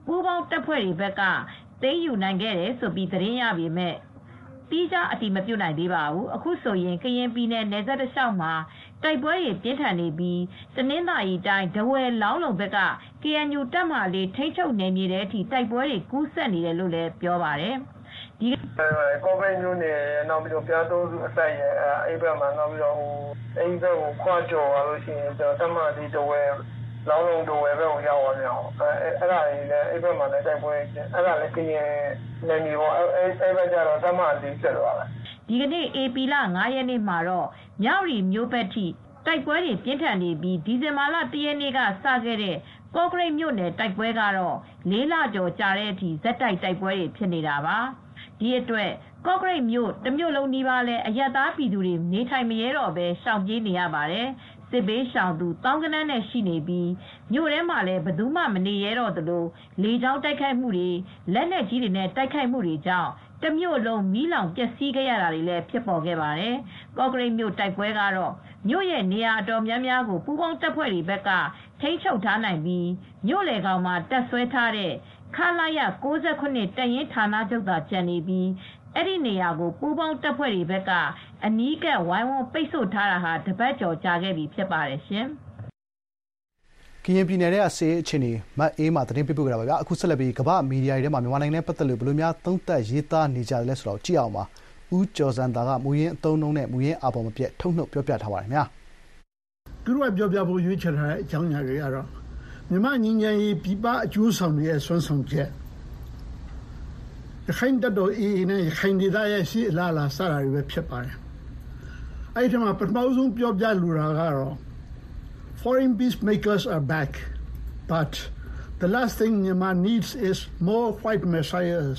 ပူးပေါင်းတပ်ဖွဲ့တွေဘက်ကသိမ်းယူနိုင်ခဲ့တယ်ဆိုပြီးသတင်းရပေမဲ့တိကျအတည်မပြုနိုင်သေးပါဘူး။အခုဆိုရင်ကရင်ပြည်နယ်နယ်စပ်တစ်လျှောက်မှာတိုက်ပွဲတွေပြင်းထန်နေပြီးတနင်္သာရီတိုင်းဒဝယ်လောင်းလုံဘက်က KNU တပ်မလေးထိန်းချုပ်နယ်မြေတဲ့အထိတိုက်ပွဲတွေကူးစက်နေတယ်လို့လည်းပြောပါတယ်။ဒီကော့ဘိန်းမြို့နယ်နောက်ပြီးတော့ပြားတိုးစုအဆက်ရဲ့အဲ့ဘက်မှာနောက်ပြီးတော့အဲ့ဘက်ကိုခွာကျော်သွားလို့ရှိရင်တပ်မလေးဒဝယ်လောင်းလုံးတို့ဝယ်ဘက်ကိုရောက်သွားပြန်အောင်အဲ့ဒါကြီးလည်းအဲ့ဘက်မှာလည်းတိုက်ပွဲအဲ့ဒါလည်းကရင်နယ်မြေပေါ့အဲ့ဘက်ကျတော့တမလေးဆက်သွားတယ်ဒီကနေ့ AP လ9ရက်နေ့မှာတော့မြောက်ရီမြို့ဘက်ထိတိုက်ပွဲတွေပြင်းထန်နေပြီးဒီဇင်ဘာလ1ရက်နေ့ကစခဲ့တဲ့ကော့ကရိတ်မြို့နယ်တိုက်ပွဲကတော့4လကျော်ကြာတဲ့အထိဇက်တိုက်ပွဲတွေဖြစ်နေတာပါဒီအတွက်ကော့ကရိတ်မြို့တစ်မြို့လုံးနီးပါးလဲအရက်သားပြည်သူတွေနေထိုင်မရဲတော့ပဲရှောင်ပြေးနေရပါတယ်စစ်ဘေးရှောင်သူတောင်းကနန်းနဲ့ရှိနေပြီးမြို့ထဲမှာလည်းဘယ်သူမှမနေရတော့သလိုလေကြောင်းတိုက်ခိုက်မှုတွေလက်နက်ကြီးတွေနဲ့တိုက်ခိုက်မှုတွေကြောင့်တမြို့လုံးမီးလောင်ပျက်စီးခဲ့ရတာတွေလည်းဖြစ်ပေါ်ခဲ့ပါတယ်။ကော့ကရိတ်မြို့တိုက်ပွဲကတော့မြို့ရဲ့နေရာအတော်များများကိုပူးပေါင်းတပ်ဖွဲ့တွေဘက်ကထိန်းချုပ်ထားနိုင်ပြီးမြို့လေကောင်မှာတပ်ဆွဲထားတဲ့ခလာရ69တပ်ရင်းဌာနချုပ်သာကျန်နေပြီးအဲ့ဒီနေရာကိုပူးပေါင်းတပ်ဖွဲ့တွေဘက်ကအနီးကပ်ဝိုင်းဝန်းပိတ်ဆို့ထားတာဟာတပတ်ကျော်ကြာခဲ့ပြီဖြစ်ပါတယ်ရှင်။ကရင်ပြည်နယ်ရဲ့ဆေးအခြေအနေမတ်အေးမှာသတင်းပေးပို့ကြတာပါဗျာအခုဆက်လက်ပြီးကမ္ဘာမီဒီယာတွေထဲမှာမြန်မာနိုင်ငံနဲ့ပတ်သက်လို့ဘယ်လိုများသုံးသပ်ရေးသားနေကြတယ်လဲဆိုတော့ကြည့်အောင်ပါဦးကျော်စံသာကမူရင်းအသုံးနှုန်းနဲ့မူရင်းအာပေါ်မပြတ်ထုတ်နှုတ်ပြောပြထားပါတယ်ခင်ဗျာသူတို့ကပြောပြဖို့ရွေးချယ်ထားတဲ့အကြောင်းအရာတွေကတော့မြန်မာငြိမ်းချမ်းရေးပြည်ပအကျိုးဆောင်တွေရဲ့ဆွမ်းဆောင်ချက်ခိုင်တတော်အေးနဲ့ခိုင်ဒေသရဲ့ရှိအလားလားစတာတွေပဲဖြစ်ပါတယ်အဲ့ဒီမှာပထမဆုံးပြောပြလိုတာကတော့Foreign peacemakers are back, but the last thing Myanmar needs is more white messiahs.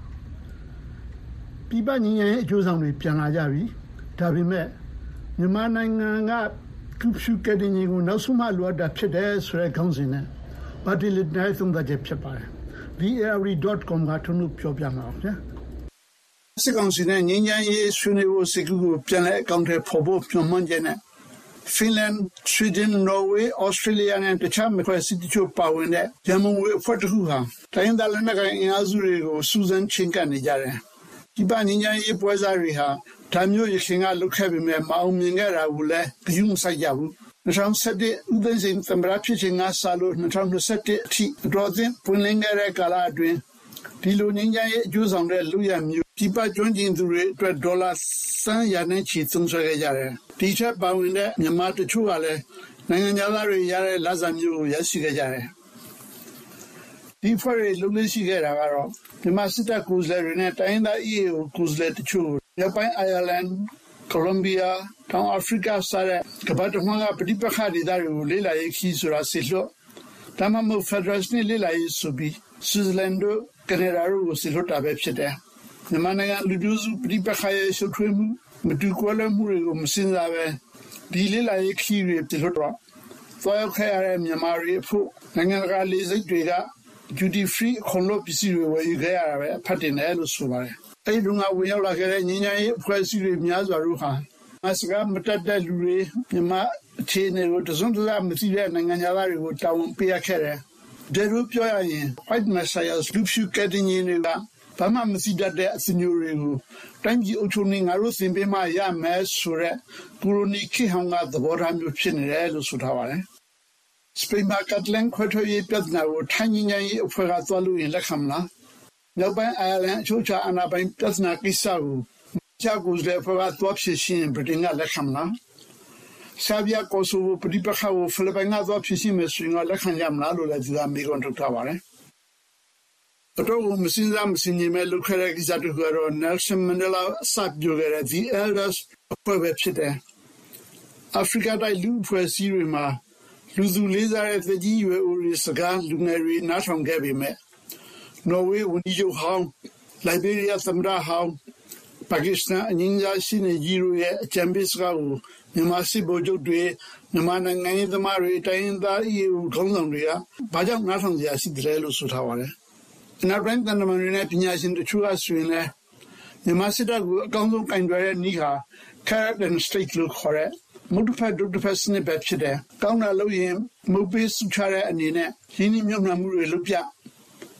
ပြည်ပညီညာရေးအကျိုးဆောင်တွေပြန်လာကြပြီ။ဒါပေမဲ့မြန်မာနိုင်ငံကသူဖြူကတဲ့ညီကိုနောက်ဆုံးမှလိုအပ်တာဖြစ်တယ်ဆိုတဲ့ခေါင်းစဉ်နဲ့ပါတီလစ်နိုင်သုံးသပ်ချက်ဖြစ်ပါတယ်။ VRE.com ကထုံးလို့ပြောပြမှာပါ။စစ်ကောင်စီနဲ့ညီညာရေးဆွေးနွေးဖို့စိတ်ကူးကိုပြန်လဲအကောင့်ထဲပေါ်ဖို့ညွှန်မှန်းချက်နဲ့Finland, Sweden, Norway, Australia နဲ့တခြားအဖွဲ့အစည်းတချို့ပါဝင်တဲ့ရန်မုံငွေအဖွဲ့တစ်ခုဟာတိုင်းဒေသလက်နက်ကိုင်အင်အားစုတွေကိုစူးစမ်းချင်းကပ်နေကြတယ်။ဒီပငင်းချမ်းရေးပွဲစားတွေဟာဒါမျိုးရခင်ကလုခဲ့ပေမဲ့မအောင်မြင်ခဲ့တာကိုလည်းဂရုမစိုက်ကြဘူး။2017ဦးသိန်းစိန်သမ္မတဖြစ်ချိန်ကစလို့2021အထိအတော်အသင့်ပွင့်လင်းခဲ့တဲ့ကာလအတွင်းဒီလိုငင်းချမ်းရေးအကျိုးဆောင်တဲ့လူရမျိုးဒီပကျွမ်းကျင်သူတွေအတွက်ဒေါ်လာစံရနဲ့ချီသုံးဆွဲခဲ့ကြတယ်။ဒီချက်ပါဝင်တဲ့မြန်မာတချို့ကလည်းနိုင်ငံသားတွေရတဲ့လစာမျိုးကိုရရှိခဲ့ကြတယ်။ဒီဖွဲ့တွေလုံလေးရှိခဲ့တာကတော့မြန်မာစစ်တပ်ကိုယ်စားလှယ်တွေနဲ့တိုင်းဒေသ EAO ကိုယ်စားလှယ်တချို့မြောက်ပိုင်းအိုင်ယာလန်ကိုလံဘီယာတောင်အာဖရိကစတဲ့ကမ္ဘာတဝန်းကပဋိပက္ခဒေသတွေကိုလေ့လာရေးခီးဆိုတာဆီလို့ဒါမှမဟုတ်ဖက်ဒရယ်စနစ်လေ့လာရေးဆိုပြီးဆွစ်ဇာလန်တို့ကနေဒါတို့ကိုဆီလို့တာပဲဖြစ်တယ်။မြန်မာနိုင်ငံလူမျိုးစုပဋိပက္ခရဲ့ရှုပ်ထွေးမှုမတူကွဲလွဲမှုတွေကိုမစင်စားပဲဒီလေ့လာရေးခီးတွေဆီလို့တော့သွားရောက်ခဲ့ရတဲ့မြန်မာတွေဖို့နိုင်ငံတကာလေးစိတ်တွေက duty free ခွန်လို့ပစ္စည်းတွေဝယ်ယူခဲ့ရတာပဲဖတ်တင်တယ်လို့ဆိုပါတယ်။အဲဒီတော့ဝင်ရောက်လာခဲ့တဲ့ငင်းညာရေးအဖွဲ့အစည်းတွေများစွာတို့ဟာမစကားမတတ်တဲ့လူတွေမြန်မာအခြေအနေကိုတစုံတရာမသိတဲ့နိုင်ငံသားတွေကိုတာဝန်ပေးရခဲ့တယ်။ဒါတို့ပြောရရင် white messiahs လူဖြူကတဲ့ညီတွေကဘာမှမသိတတ်တဲ့အစမျိုးတွေကိုတိုင်းပြည်အုပ်ချုပ်နေငါတို့သင်ပေးမှရမယ်ဆိုတဲ့ကိုလိုနီခေတ်ဟောင်းကသဘောထားမျိုးဖြစ်နေတယ်လို့ဆိုထားပါတယ်။စပိန်မှာကတ်လန်ခွဲထွက်ရေးပြဿနာကိုထိုင်းညီညာရေးအဖွဲ့ကသွားလို့ရင်လက်ခံမလား။နောက်ပိုင်းအိုင်ယာလန်အချို့ချအာဏာပိုင်ပြဿနာကိစ္စကိုချာကိုစတဲ့အဖွဲ့ကသွားဖြစ်ရှင်းဗြိတိန်ကလက်ခံမလား။ဆာဘီယာကိုဆိုဗိုပဋိပက္ခကိုဖိလစ်ပိုင်ကသွားဖြစ်ရှင်းမယ်ဆိုရင်လက်ခံရမလားလို့လည်းသူကမေးခွန်းထုတ်ထားပါတယ်။အတော့မစင်စားမစင်ညီမဲ့လူခဲတဲ့ကိစ္စတွေကတော့ Nelson Mandela စပြောခဲ့တဲ့ The Elders အဖွဲ့ပဲဖြစ်တယ်။အာဖရိကတိုက်လူဖွဲ့စည်းတွေမှာလူသူလေးစားတဲ့သကြီးရွယ်ဦးတွေစကားလူငယ်တွေနားထောင်ခဲ့ပေမဲ့နော်ဝေးဝန်ကြီးချုပ်ဟောင်းလိုက်ဘေးရီးယားသမ္မတဟောင်းပါကစ္စတန်အငင်းစားရှိနေကြီးတို့ရဲ့အကြံပေးစကားကိုမြန်မာစစ်ဗိုလ်ချုပ်တွေမြန်မာနိုင်ငံရေးသမားတွေတိုင်းသား EU ခေါင်းဆောင်တွေကဘာကြောင့်နားထောင်ကြရရှိတယ်လို့ဆိုထားပါတယ်။နောက်ပိုင်းတန်တမန်တွေနဲ့ပညာရှင်တို့ကဆိုရင်လည်းမြန်မာစစ်တပ်ကိုအကောင်းဆုံးကင်တွယ်တဲ့နည်းဟာ carrot and stick လို့ခေါ်တဲ့မုတ်ဖက်ဒုတ်ဖက်စနစ်ပဲဖြစ်တယ်။ကောင်းတာလို့ရင်မုတ်ပေးစုချတဲ့အနေနဲ့ရင်းနှီးမြှုပ်နှံမှုတွေလုပ်ပြ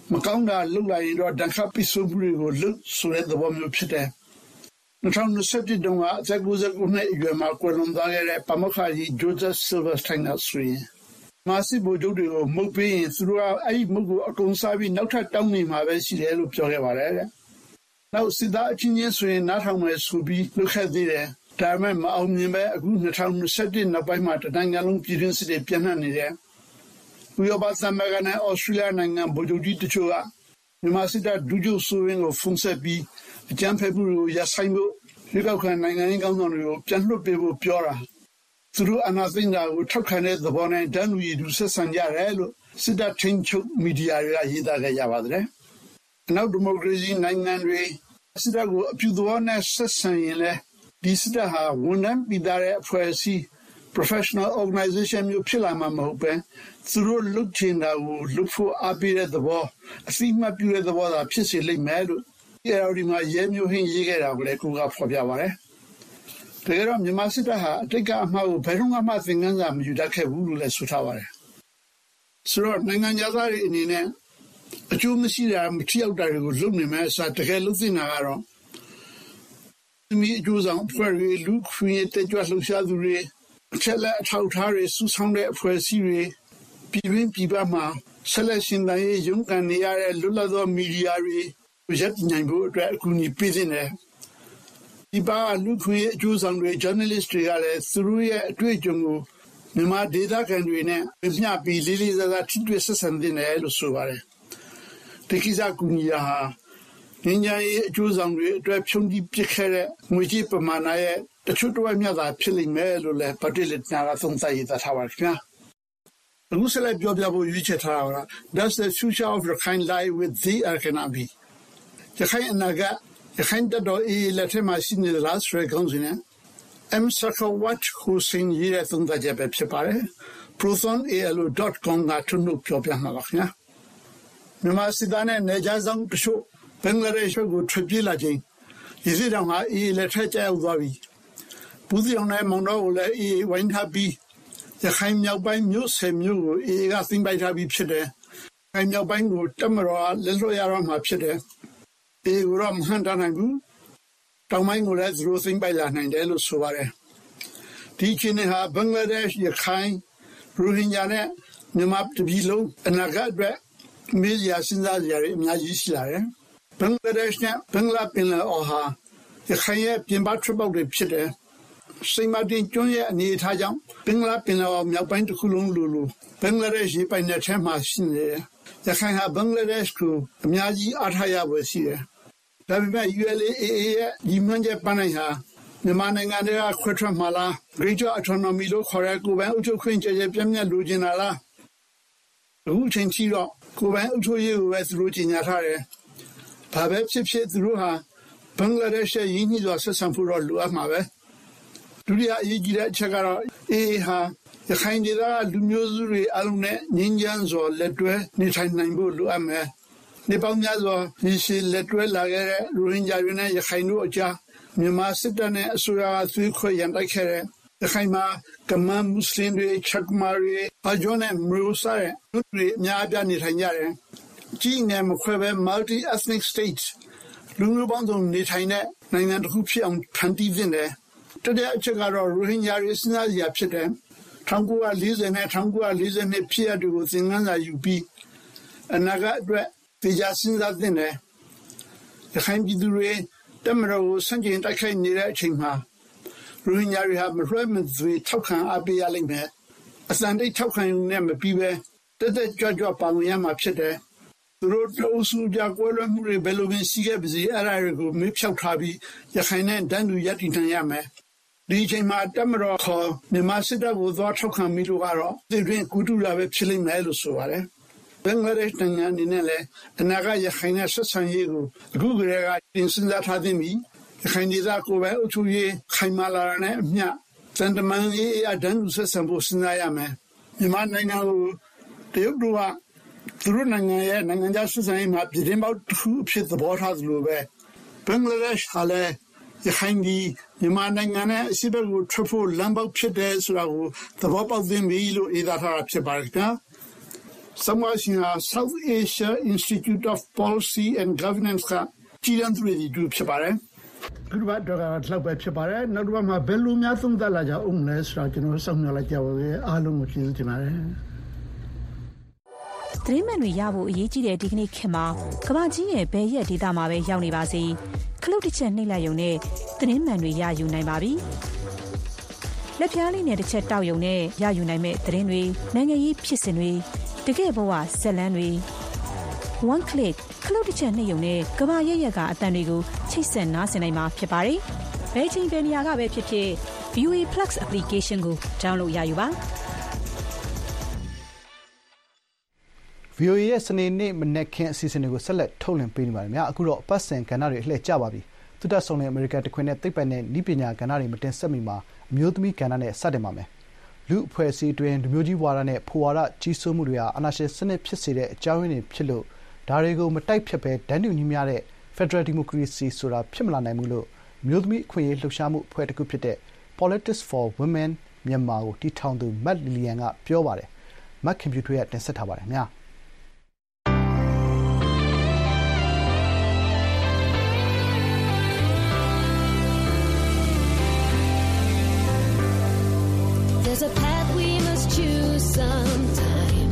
မကောင်းတာလုပ်လိုက်ရင်တော့ဒဏ်ခတ်ပိတ်ဆို့မှုတွေကိုလုပ်ဆိုတဲ့သဘောမျိုးဖြစ်တယ်2021တုန်းကအသက်69နှစ်အရွယ်မှာကွယ်လွန်သွားခဲ့တဲ့ပါမောက္ခကြီး Joseph Silverstein ကဆိုရင်မာစစ်ဗိုလ်ချုပ်တွေကိုမှုတ်ပေးရင်သူတို့ကအဲ့ဒီမှုတ်ကိုအကုန်စားပြီးနောက်ထပ်တောင်းနေမှာပဲရှိတယ်လို့ပြောခဲ့ပါတယ်တဲ့။နောက်စစ်သားအချင်းချင်းဆိုရင်နားထောင်မယ်ဆိုပြီးလုပ်ခဲ့သေးတယ်။ဒါပေမဲ့မအောင်မြင်ပဲအခု2021နောက်ပိုင်းမှာတနိုင်ငံလုံးပြည်တွင်းစစ်တွေပြန့်နှံ့နေတယ်။ဥရောပသမဂ္ဂနဲ့ဩစတြေးလျနိုင်ငံဗိုလ်ချုပ်ကြီးတချို့ကမြန်မာစစ်တပ်ဒုချုပ်ဆိုရင်ကိုဖုန်းဆက်ပြီးအကြမ်းဖက်မှုတွေကိုရပ်ဆိုင်းဖို့ရွေးကောက်ခံနိုင်ငံရေးကောင်းဆောင်တွေကိုပြန်လွှတ်ပေးဖို့ပြောတာသူတို့အနာသိန်းတာကိုထောက်ခံတဲ့သဘောနဲ့တန်းလူရည်သူဆက်ဆံကြတယ်လို့စစ်တပ်ထိန်းချုပ်မီဒီယာတွေကရေးသားခဲ့ကြပါတယ်။နောက်ဒီမိုကရေစီနိုင်ငံတွေစစ်တပ်ကိုအပြုသဘောနဲ့ဆက်ဆံရင်လည်းဒီစစ်တပ်ဟာဝန်ထမ်းပြည်သားတဲ့အဖွဲ့အစည်း professional organization မျိုးဖြစ်လာမှာမဟုတ်ပဲသူတို့လုပ်ချင်တာကိုလုပ်ဖို့အားပေးတဲ့သဘောအစီအမံပြုတဲ့သဘောသာဖြစ်စေလိမ့်မယ်လို့ဒီမှာရဲမျိုးဟင်းရေးခဲ့တာကိုလည်းကိုကဖော်ပြပါတယ်။တကယ်တော့မြန်မာစစ်တပ်ဟာအတိတ်ကအမှားကိုဘယ်တော့မှသင်ခန်းစာမယူတတ်ခဲ့ဘူးလို့လည်းဆိုထားပါတယ်။ဆိုတော့နိုင်ငံသားတွေအနေနဲ့အကျိုးမရှိတာမထိရောက်တာတွေကိုလုပ်နေမယ်ဆိုတကယ်လို့သိနေတာကတော့ဒီအကျိုးဆောင်အဖွဲ့တွေလူခွင့်တဲ့ကြွလှုပ်ရှားသူတွေအချက်လက်အထောက်ထားတွေစုဆောင်းတဲ့အဖွဲ့အစည်းတွေပြည်တွင်းပြည်ပမှာဆက်လက်ရှင်သန်ရေးရုန်းကန်နေရတဲ့လွတ်လပ်သောမီဒီယာတွေရက်နိုင်ဖို့အတွက်အကူအညီပေးနေတယ်။ဒီပါလူခွင့်အကျိုးဆောင်တွေ journalist တွေကလည်းသူတို့ရဲ့အတွေ့အကြုံကိုမြန်မာဒေသခံတွေနဲ့မျှပြီးလေးလေးစားစားထိတွေ့ဆက်ဆံနေတယ်လို့ဆိုပါတယ်။ဒီကိစ္စကူညီတာဟာငင်းညာရေးအကျိုးဆောင်တွေအတွက်ဖြုံးပြီးပြစ်ခဲ့တဲ့ငွေကြေးပမာဏရဲ့တချို့တစ်မြတ်သာဖြစ်လိမ့်မယ်လို့လည်းပတ်တိလက်နာကသုံးသပ်ရေးသားထားပါတယ်ခင်ဗျာ။အခုဆက်လက်ပြောပြဖို့ရွေးချယ်ထားတာက Does the future of Rakhine lie with the Arkanabi? ရခိုင်အနာဂတ်ရခိုင်တပ်တော်လက်ထက်မှာရှိနေသလားဆိုတဲ့ခေါင်းစဉ်နဲ့ M. Sakawat Hussein ရေးတဲ့သုံးသပ်ချက်ပဲဖြစ်ပါတယ်။ protonalo.com ကထုတ်နှုတ်ပြောပြမှာပါခင်ဗျာ။မြန်မာစစ်သားနဲ့နေကြားဆောင်တချို့ဘင်္ဂလားဒေ့ရှ်ကိုထွက်ပြေးလာခြင်းရည်စည်တောင်ဟာလက်ထက်ကျရောက်သွားပြီ။ဘူးစီအောင်နဲ့မောင်တော်ကိုလည်းဝိုင်းထားပြီးရခိုင်မြောက်ပိုင်းမြို့10မြို့ကိုကသိမ်းပိုက်ထားပြီးဖြစ်တယ်။ရခိုင်မြောက်ပိုင်းကိုတပ်မတော်ကလက်လွှတ်ရတော့မှာဖြစ်တယ်။ကိုတော့မဟန်တာနိုင်ဘူးတောင်ပိုင်းကိုလည်းသူတို့သိမ်းပိုက်လာနိုင်တယ်လို့ဆိုပါတယ်ဒီချင်းဟာဘင်္ဂလားဒေ့ရှ်ရခိုင်ရိုဟင်ဂျာနဲ့မြန်မာပြည်လုံးအနာဂတ်အတွက်မေးစရာစဉ်းစားစရာတွေအများကြီးရှိလာတယ်ဘင်္ဂလားဒေ့ရှ်နဲ့ဘင်္ဂလားပင်လယ်အော်ဟာရခိုင်ရဲ့ပြင်ပထွက်ပေါက်တွေဖြစ်တယ်စိန်မာတင်ကျွန်းရဲ့အနေအထားကြောင့်ဘင်္ဂလားပင်လယ်အော်မြောက်ပိုင်းတစ်ခုလုံးလိုဘင်္ဂလားဒေ့ရှ်ရေပိုင်နယ်ထဲမှာရှိနေတယ်ရခိုင်ဟာဘင်္ဂလားဒေ့ရှ်ကိုအများကြီးအားထားရပွဲရှိတယ်ဒါပေမဲ့ ULAA ရဲ့ဒီမှန်ချက်ပန်းနိုင်ဟာမြန်မာနိုင်ငံတွေကခွဲထွက်မှာလား Greater Autonomy လို့ခေါ်တဲ့ကိုယ်ပိုင်အုပ်ချုပ်ခွင့်ကြဲပြန့်လိုချင်တာလားအခုချိန်ထိတော့ကိုယ်ပိုင်အုပ်ချုပ်ရေးကိုပဲသူတို့ကြီးညာထားတယ်ဘာပဲဖြစ်ဖြစ်သူတို့ဟာဘင်္ဂလားဒေ့ရှ်ရဲ့ရင်းနှီးစွာဆက်ဆံဖို့တော့လိုအပ်မှာပဲဒုတိယအရေးကြီးတဲ့အချက်ကတော့ဟာရခိုင်ဒေသလူမျိုးစုတွေအလုံးနဲ့ငြိမ်းချမ်းစွာလက်တွဲနေထိုင်နိုင်ဖို့လိုအပ်မယ်နေပေါင်းများစွာရရှိလက်တွဲလာခဲ့တဲ့ရိုဟင်ဂျာတွေနဲ့ရခိုင်တို့အကြားမြန်မာစစ်တပ်နဲ့အစိုးရကသွေးခွဲရန်တိုက်ခဲ့တဲ့ရခိုင်မှာကမန်မွတ်စလင်တွေချက်မာတွေအဂျွန်နဲ့မျိုးစားတဲ့လူတွေအများအပြားနေထိုင်ကြတယ်ကြီးငယ်မခွဲပဲ multi ethnic state လူမျိုးပေါင်းစုံနေထိုင်တဲ့နိုင်ငံတစ်ခုဖြစ်အောင်ဖန်တီးတင်တယ်တတိယအချက်ကတော့ရိုဟင်ဂျာတွေစဉ်းစားစရာဖြစ်တယ်1940နဲ့1942ဖြစ်ရတွေကိုသင်ခန်းစာယူပြီးအနာဂတ်အတွက်တရားစဉ်းစားတဲ့နယ်ရခိုင်ပြည်သူတွေတမတော်ကိုစန့်ကျင်တိုက်ခိုက်နေတဲ့အချိန်မှာရိုဟင်ဂျာတွေဟာမလွှဲမသွေထောက်ခံအားပေးရလိမ့်မယ်အစံတိတ်ထောက်ခံရုံနဲ့မပြီးပဲတက်ကြွပါဝင်ရမှာဖြစ်တယ်သူတို့တအုပ်စုကြကွဲလွဲမှုတွေဘယ်လိုပင်ရှိခဲ့ပါစေအဲ့ဒါတွေကိုမေးဖြောက်ထားပြီးရခိုင်နဲ့တန်းတူရပ်တည်နိုင်ရမယ်ဒီအချိန်မှာတမတော်ခေါ်မြန်မာစစ်တပ်ကိုသွားထောက်ခံပြီးလို့ကတော့ဒီတွင်ကုတူလာပဲဖြစ်လိမ့်မယ်လို့ဆိုပါတယ်ဘင်္ဂလားဒေ့ရှ်နိုင်ငံအနေနဲ့လည်းအနာဂတ်ရခိုင်နဲ့ဆက်ဆံရေးကိုအခုကတည်းကတင်စဉ်းစားထားသင့်ပြီးရခိုင်ဒေသကိုပဲအုပ်ချုပ်ရေးခိုင်မာလာတဲ့အမျှစံတမန်ရေးအဒန်းလူဆက်ဆံဖို့စဉ်းစားရမယ်မြန်မာနိုင်ငံကိုတရုတ်တို့ကသူတို့နိုင်ငံရဲ့နိုင်ငံခြားဆက်ဆံရေးမှာပြည်တွင်းပေါက်တစ်ခုအဖြစ်သဘောထားသလိုပဲဘင်္ဂလားဒေ့ရှ်ဟာလည်းရခိုင်ဒီမြန်မာနိုင်ငံနဲ့အရှိဘက်ကိုထွက်ဖို့လမ်းပေါက်ဖြစ်တယ်ဆိုတာကိုသဘောပေါက်သင့်ပြီလို့အေးသားထားတာဖြစ်ပါတယ်ခင်ဗျာ Samwasina South Asia Institute of Policy and Governance ကကြီးတန်းသူတွေဒီဖြစ်ပါတယ်ခုတစ်ပတ်တော့လောက်ပဲဖြစ်ပါတယ်နောက်တစ်ပတ်မှာဘယ်လိုများသုံးသပ်လာကြအောင်လဲဆိုတော့ကျွန်တော်စောင့်မျှော်လိုက်ကြပါမယ်အားလုံးကိုကျေးဇူးတင်ပါတယ်သတင်းမှန်တွေရဖို့အရေးကြီးတဲ့ဒီကနေ့ခေတ်မှာကမ္ဘာကြီးရဲ့ဘယ်ရက်ဒေသမှာပဲရောက်နေပါစေခလုတ်တစ်ချက်နှိပ်လိုက်ရုံနဲ့သတင်းမှန်တွေရယူနိုင်ပါပြီလက်ပြားလေးနဲ့တစ်ချက်တောက်ရုံနဲ့ရယူနိုင်မဲ့သတင်းတွေနိုင်ငံရေးဖြစ်စဉ်တွေတကယ့်ဘဝဇက်လန်းတွေ one click ခလုတ်တစ်ချက်နှိပ်ရုံနဲ့ကမ္ဘာရဲ့ကအတန်တွေကိုချိတ်ဆက်နားဆင်နိုင်မှာဖြစ်ပါတယ်ဘယ်ချိန်ဘယ်နေရာကပဲဖြစ်ဖြစ် VOA Plus application ကို download ရယူပါ VOA ရဲ့စနေနေ့မနက်ခင်းအစီအစဉ်တွေကိုဆက်လက်ထုတ်လွှင့်ပေးနေပါတယ်များအခုတော့ပတ်စင်ကဏ္ဍတွေအလှည့်ကျပါပြီသုတဆောင်တဲ့အမေရိကန်တခွင်နဲ့သိပ္ပံနဲ့နည်းပညာကဏ္ဍတွေမတင်ဆက်မီမှာအမျိုးသမီးကဏ္ဍနဲ့စတင်ပါမယ်လူအဖွဲ့အစည်းတွင်လူမျိုးကြီးဝါဒနဲ့ဖွာရကြီးစိုးမှုတွေဟာအာဏာရှင်စနစ်ဖြစ်စေတဲ့အကြောင်းရင်းတွေဖြစ်လို့ဒါတွေကိုမတိုက်ဖြတ်ဘဲဒဏ်တူညီမျှတဲ့ Federal Democracy ဆိုတာဖြစ်မလာနိုင်ဘူးလို့အမျိုးသမီးအခွင့်အရေးလှုပ်ရှားမှုအဖွဲ့တစ်ခုဖြစ်တဲ့ Politics for Women မြန်မာကိုတည်ထောင်သူမတ်လီလီယန်ကပြောပါတယ်မတ်ကွန်ပျူတာရဲ့တင်ဆက်ထားပါတယ်များ There's a path we must choose sometime.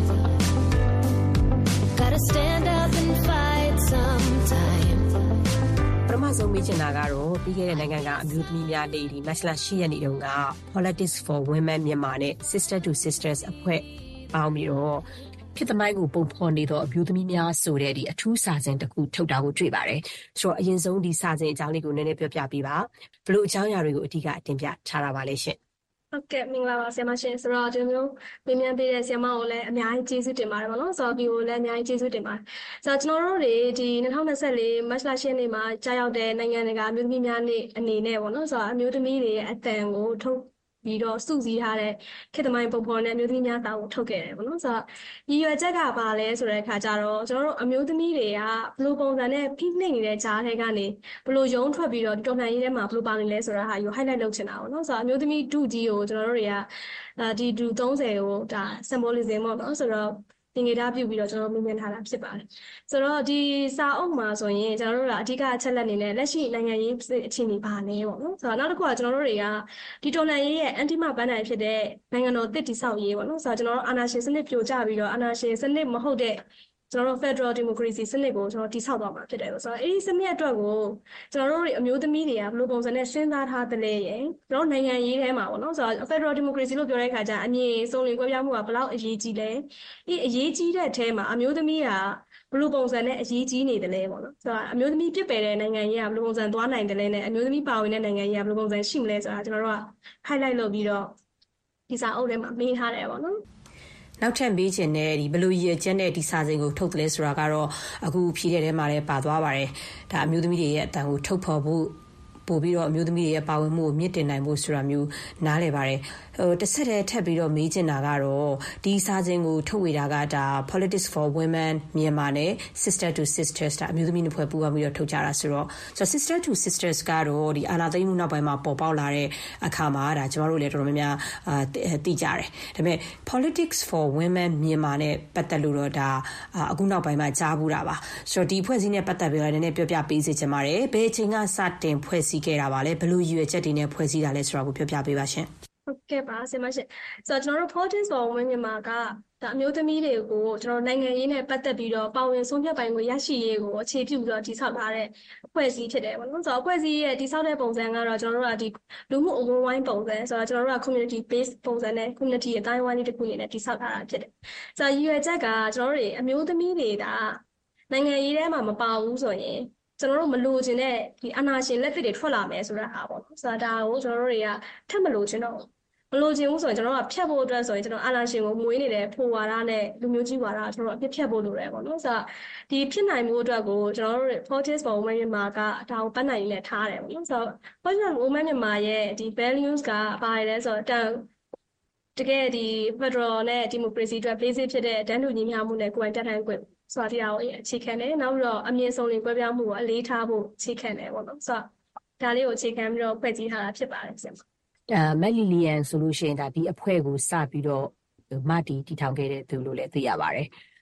Gotta stand up and fight sometime. ပထမဆုံးမေးချင်တာကတော့ပြီးခဲ့တဲ့နိုင်ငံကအမျိုးသမီးများနေ့ဒီ March 10 ရက်နေ့တုန်းက Politics for Women မြန်မာနဲ့ Sister to Sisters အဖွဲ့ပေါင်းပြီးတော့ဖြစ်သမိုင်းကိုပုံဖော်နေတော့အမျိုးသမီးများဆိုတဲ့ဒီအထူးစာစဉ်တစ်ခုထုတ်တာကိုတွေ့ပါတယ်။ဆိုတော့အရင်ဆုံးဒီစာစဉ်အကြောင်းလေးကိုနည်းနည်းပြောပြပေးပါ။ဘလို့အကြောင်းအရာတွေကိုအဓိကတင်ပြထားတာပါလဲရှင်။ဟုတ်ကဲ့မင်္ဂလာပါဆရာမရှင်ဆိုတော့ကျွန်တော်တို့ပြင်ပေးတဲ့ဆရာမကိုလည်းအများကြီးကျေးဇူးတင်ပါတယ်ဗောနော်ဆိုတော့ဒီကိုလည်းအများကြီးကျေးဇူးတင်ပါတယ်ဆိုတော့ကျွန်တော်တို့တွေဒီ2024 March 10 နေ့မှာကြာရောက်တဲ့နိုင်ငံတကာအမျိုးသမီးများနေ့အနေနဲ့ဗောနော်ဆိုတော့အမျိုးသမီးတွေရဲ့အတန်ကိုထုတ်ပြီးတော့စုစည်းထားတဲ့ခေတ်သမိုင်းပုံဖော်တဲ့အမျိုးသမီးများတာကိုထုတ်ခဲ့တယ်ဗောနော်ဆိုတော့ရည်ရွယ်ချက်ကဘာလဲဆိုတဲ့အခါကျတော့ကျွန်တော်တို့အမျိုးသမီးတွေကဘယ်လိုပုံစံနဲ့ဖိနှိပ်နေတဲ့ကြားထဲကနေဘယ်လိုရုံးထွက်ပြီးတော့တော်လှန်ရေးထဲမှာဘယ်လိုပါနေလဲဆိုတာဟာယူ highlight လုပ်ချင်တာဗောနော်ဆိုတော့အမျိုးသမီးဒုကြီးကိုကျွန်တော်တို့တွေကဒီဒု30ကိုဒါ symbolism ပေါ့နော်ဆိုတော့သင်္ကေတပြုပြီးတော့ကျွန်တော်မြင်မြင်ထားတာဖြစ်ပါတယ်ဆိုတော့ဒီစာအုပ်မှာဆိုရင်ကျွန်တော်တို့ကအဓိကအချက်လက်အနေနဲ့လက်ရှိနိုင်ငံရေးအခြေအနေပါလဲပေါ့နော်ဆိုတော့နောက်တစ်ခုကကျွန်တော်တို့တွေကဒီတော်လှန်ရေးရဲ့အန်တီမပန်းတိုင်ဖြစ်တဲ့နိုင်ငံတော်တစ်တိဆောက်ရေးပေါ့နော်ဆိုတော့ကျွန်တော်တို့အာဏာရှင်စနစ်ပြိုကျပြီးတော့အာဏာရှင်စနစ်မဟုတ်တဲ့ကျွန်တော်တို့ Federal Democracy စနစ်ကိုကျွန်တော်တိဆောက်သွားမှာဖြစ်တယ်ဆိုတော့အဲဒီစနစ်အတွက်ကိုကျွန်တော်တို့အမျိုးသမီးတွေကဘယ်လိုပုံစံနဲ့စဉ်းစားထားသလဲရင်ကျွန်တော်နိုင်ငံရေးထဲမှာပေါ့နော်ဆိုတော့ Federal Democracy လို့ပြောတဲ့အခါကျအမြင်ဆုံးလင်ကွဲပြားမှုကဘယ်လောက်အရေးကြီးလဲဒီအရေးကြီးတဲ့အထဲမှာအမျိုးသမီးကဘယ်လိုပုံစံနဲ့အရေးကြီးနေတယ်လဲပေါ့နော်ဆိုတော့အမျိုးသမီးပြစ်ပယ်တဲ့နိုင်ငံရေးကဘယ်လိုပုံစံသွားနိုင်တယ်လဲနဲ့အမျိုးသမီးပါဝင်တဲ့နိုင်ငံရေးကဘယ်လိုပုံစံရှိမလဲဆိုတာကျွန်တော်တို့က highlight လုပ်ပြီးတော့ဒီစာအုပ်ထဲမှာမေးထားတယ်ပေါ့နော်နောက်ထပ်မေးချင်တဲ့ဒီဘလို့ရည်ကျက်တဲ့ဒီစာစဉ်ကိုထုတ်တယ်ဆိုတာကတော့အခုဖြည့်တဲ့ထဲမှာလည်းပါသွားပါတယ်ဒါအမျိုးသမီးတွေရဲ့အတန်ကိုထုတ်ဖော်ဖို့ပို့ပြီးတော့အမျိုးသမီးတွေရဲ့ပါဝင်မှုကိုမြင့်တင်နိုင်ဖို့ဆိုတာမျိုးနားလည်ပါတယ်တစ်ဆက်တည်းထပ်ပြီးတော့မေးချင်တာကတော့ဒီစာစဉ်ကိုထုတ်ဝေတာကဒါ Politics for Women မြန်မာနဲ့ Sister to Sisters ဒါအမျိုးသမီးနှစ်ဖွဲ့ပူးပေါင်းပြီးတော့ထုတ်ကြတာဆိုတော့ Sister to Sisters ကတော့ဒီအာဏာသိမ်းမှုနောက်ပိုင်းမှာပေါ်ပေါက်လာတဲ့အခါမှာဒါကျမတို့လည်းတော်တော်များများသိကြတယ်ဒါပေမဲ့ Politics for Women မြန်မာနဲ့ပတ်သက်လို့တော့ဒါအခုနောက်ပိုင်းမှာကြားဘူးတာပါဆိုတော့ဒီဖွဲ့စည်းနဲ့ပတ်သက်ပြီးတော့နည်းနည်းပြောပြပေးစေချင်ပါတယ်ဘယ်အချိန်ကစတင်ဖွဲ့စည်းခဲ့တာပါလဲဘယ်လိုရည်ရွယ်ချက်တွေနဲ့ဖွဲ့စည်းတာလဲဆိုတာကိုပြောပြပေးပါရှင်ဟုတ်ကဲ့ပါဆရာမရှင်ဆိုတော့ကျွန်တော်တို့ Politics for Women မြန်မာကဒါအမျိုးသမီးတွေကိုကျွန်တော်နိုင်ငံရေးနဲ့ပတ်သက်ပြီးတော့ပါဝင်ဆုံးဖြတ်ပိုင်ခွင့်ရရှိရေးကိုအခြေပြုပြီးတော့တည်ဆောက်ထားတဲ့အဖွဲ့အစည်းဖြစ်တယ်ပေါ့နော်ဆိုတော့အဖွဲ့အစည်းရဲ့တည်ဆောက်တဲ့ပုံစံကတော့ကျွန်တော်တို့ကဒီလူမှုအဝန်းဝိုင်းပုံစံဆိုတော့ကျွန်တော်တို့က community based ပုံစံနဲ့ community အတိုင်းဝိုင်းတစ်ခုအနေနဲ့တည်ဆောက်ထားတာဖြစ်တယ်ဆိုတော့ရည်ရွယ်ချက်ကကျွန်တော်တို့အမျိုးသမီးတွေကနိုင်ငံရေးထဲမှာမပါဘူးဆိုရင်ကျွန်တော်တို့မလိုချင်တဲ့ဒီအာဏာရှင်လက်သစ်တွေထွက်လာမယ်ဆိုတာဟာပေါ့နော်ဆိုတော့ဒါကိုကျွန်တော်တို့တွေကထပ်မလိုချင်တော့မလိုချင်ဘူးဆိုရင်ကျွန်တော်တို့ကဖြတ်ဖို့အတွက်ဆိုရင်ကျွန်တော်အာဏာရှင်ကိုမွေးနေတဲ့ဖိုဝါဒနဲ့လူမျိုးကြီးဝါဒကျွန်တော်တို့အပြစ်ဖြတ်ဖို့လိုတယ်ပေါ့နော်ဆိုတော့ဒီဖြစ်နိုင်မှုအတွက်ကိုကျွန်တော်တို့ Politics for Women မြန်မာကဒါကိုပတ်နိုင်ရည်နဲ့ထားတယ်ပေါ့နော်ဆိုတော့ Politics for Women မြန်မာရဲ့ဒီ values ကဘာလဲဆိုတော့တကယ်ဒီ Federal နဲ့ Democracy အတွက် basic ဖြစ်တဲ့တန်းတူညီမျှမှုနဲ့ကိုယ်ပိုင်တက်ထိုင်ခွင့်ဆိုတော့ဒီအကိုအခြေခံတယ်နောက်ပြီးတော့အမြင့်ဆုံးလေးကွဲပြားမှုကိုအလေးထားဖို့အခြေခံတယ်ပေါ့နော်ဆိုတော့ဒါလေးကိုအခြေခံပြီးတော့ဖွဲ့စည်းထားတာဖြစ်ပါတယ်ဆရာမက်လီလီယန်ဆိုလို့ရှိရင်ဒါဒီအဖွဲ့ကိုစပြီးတော့မတီတည်ထောင်ခဲ့တဲ့သူလို့လည်းသိရပါတယ်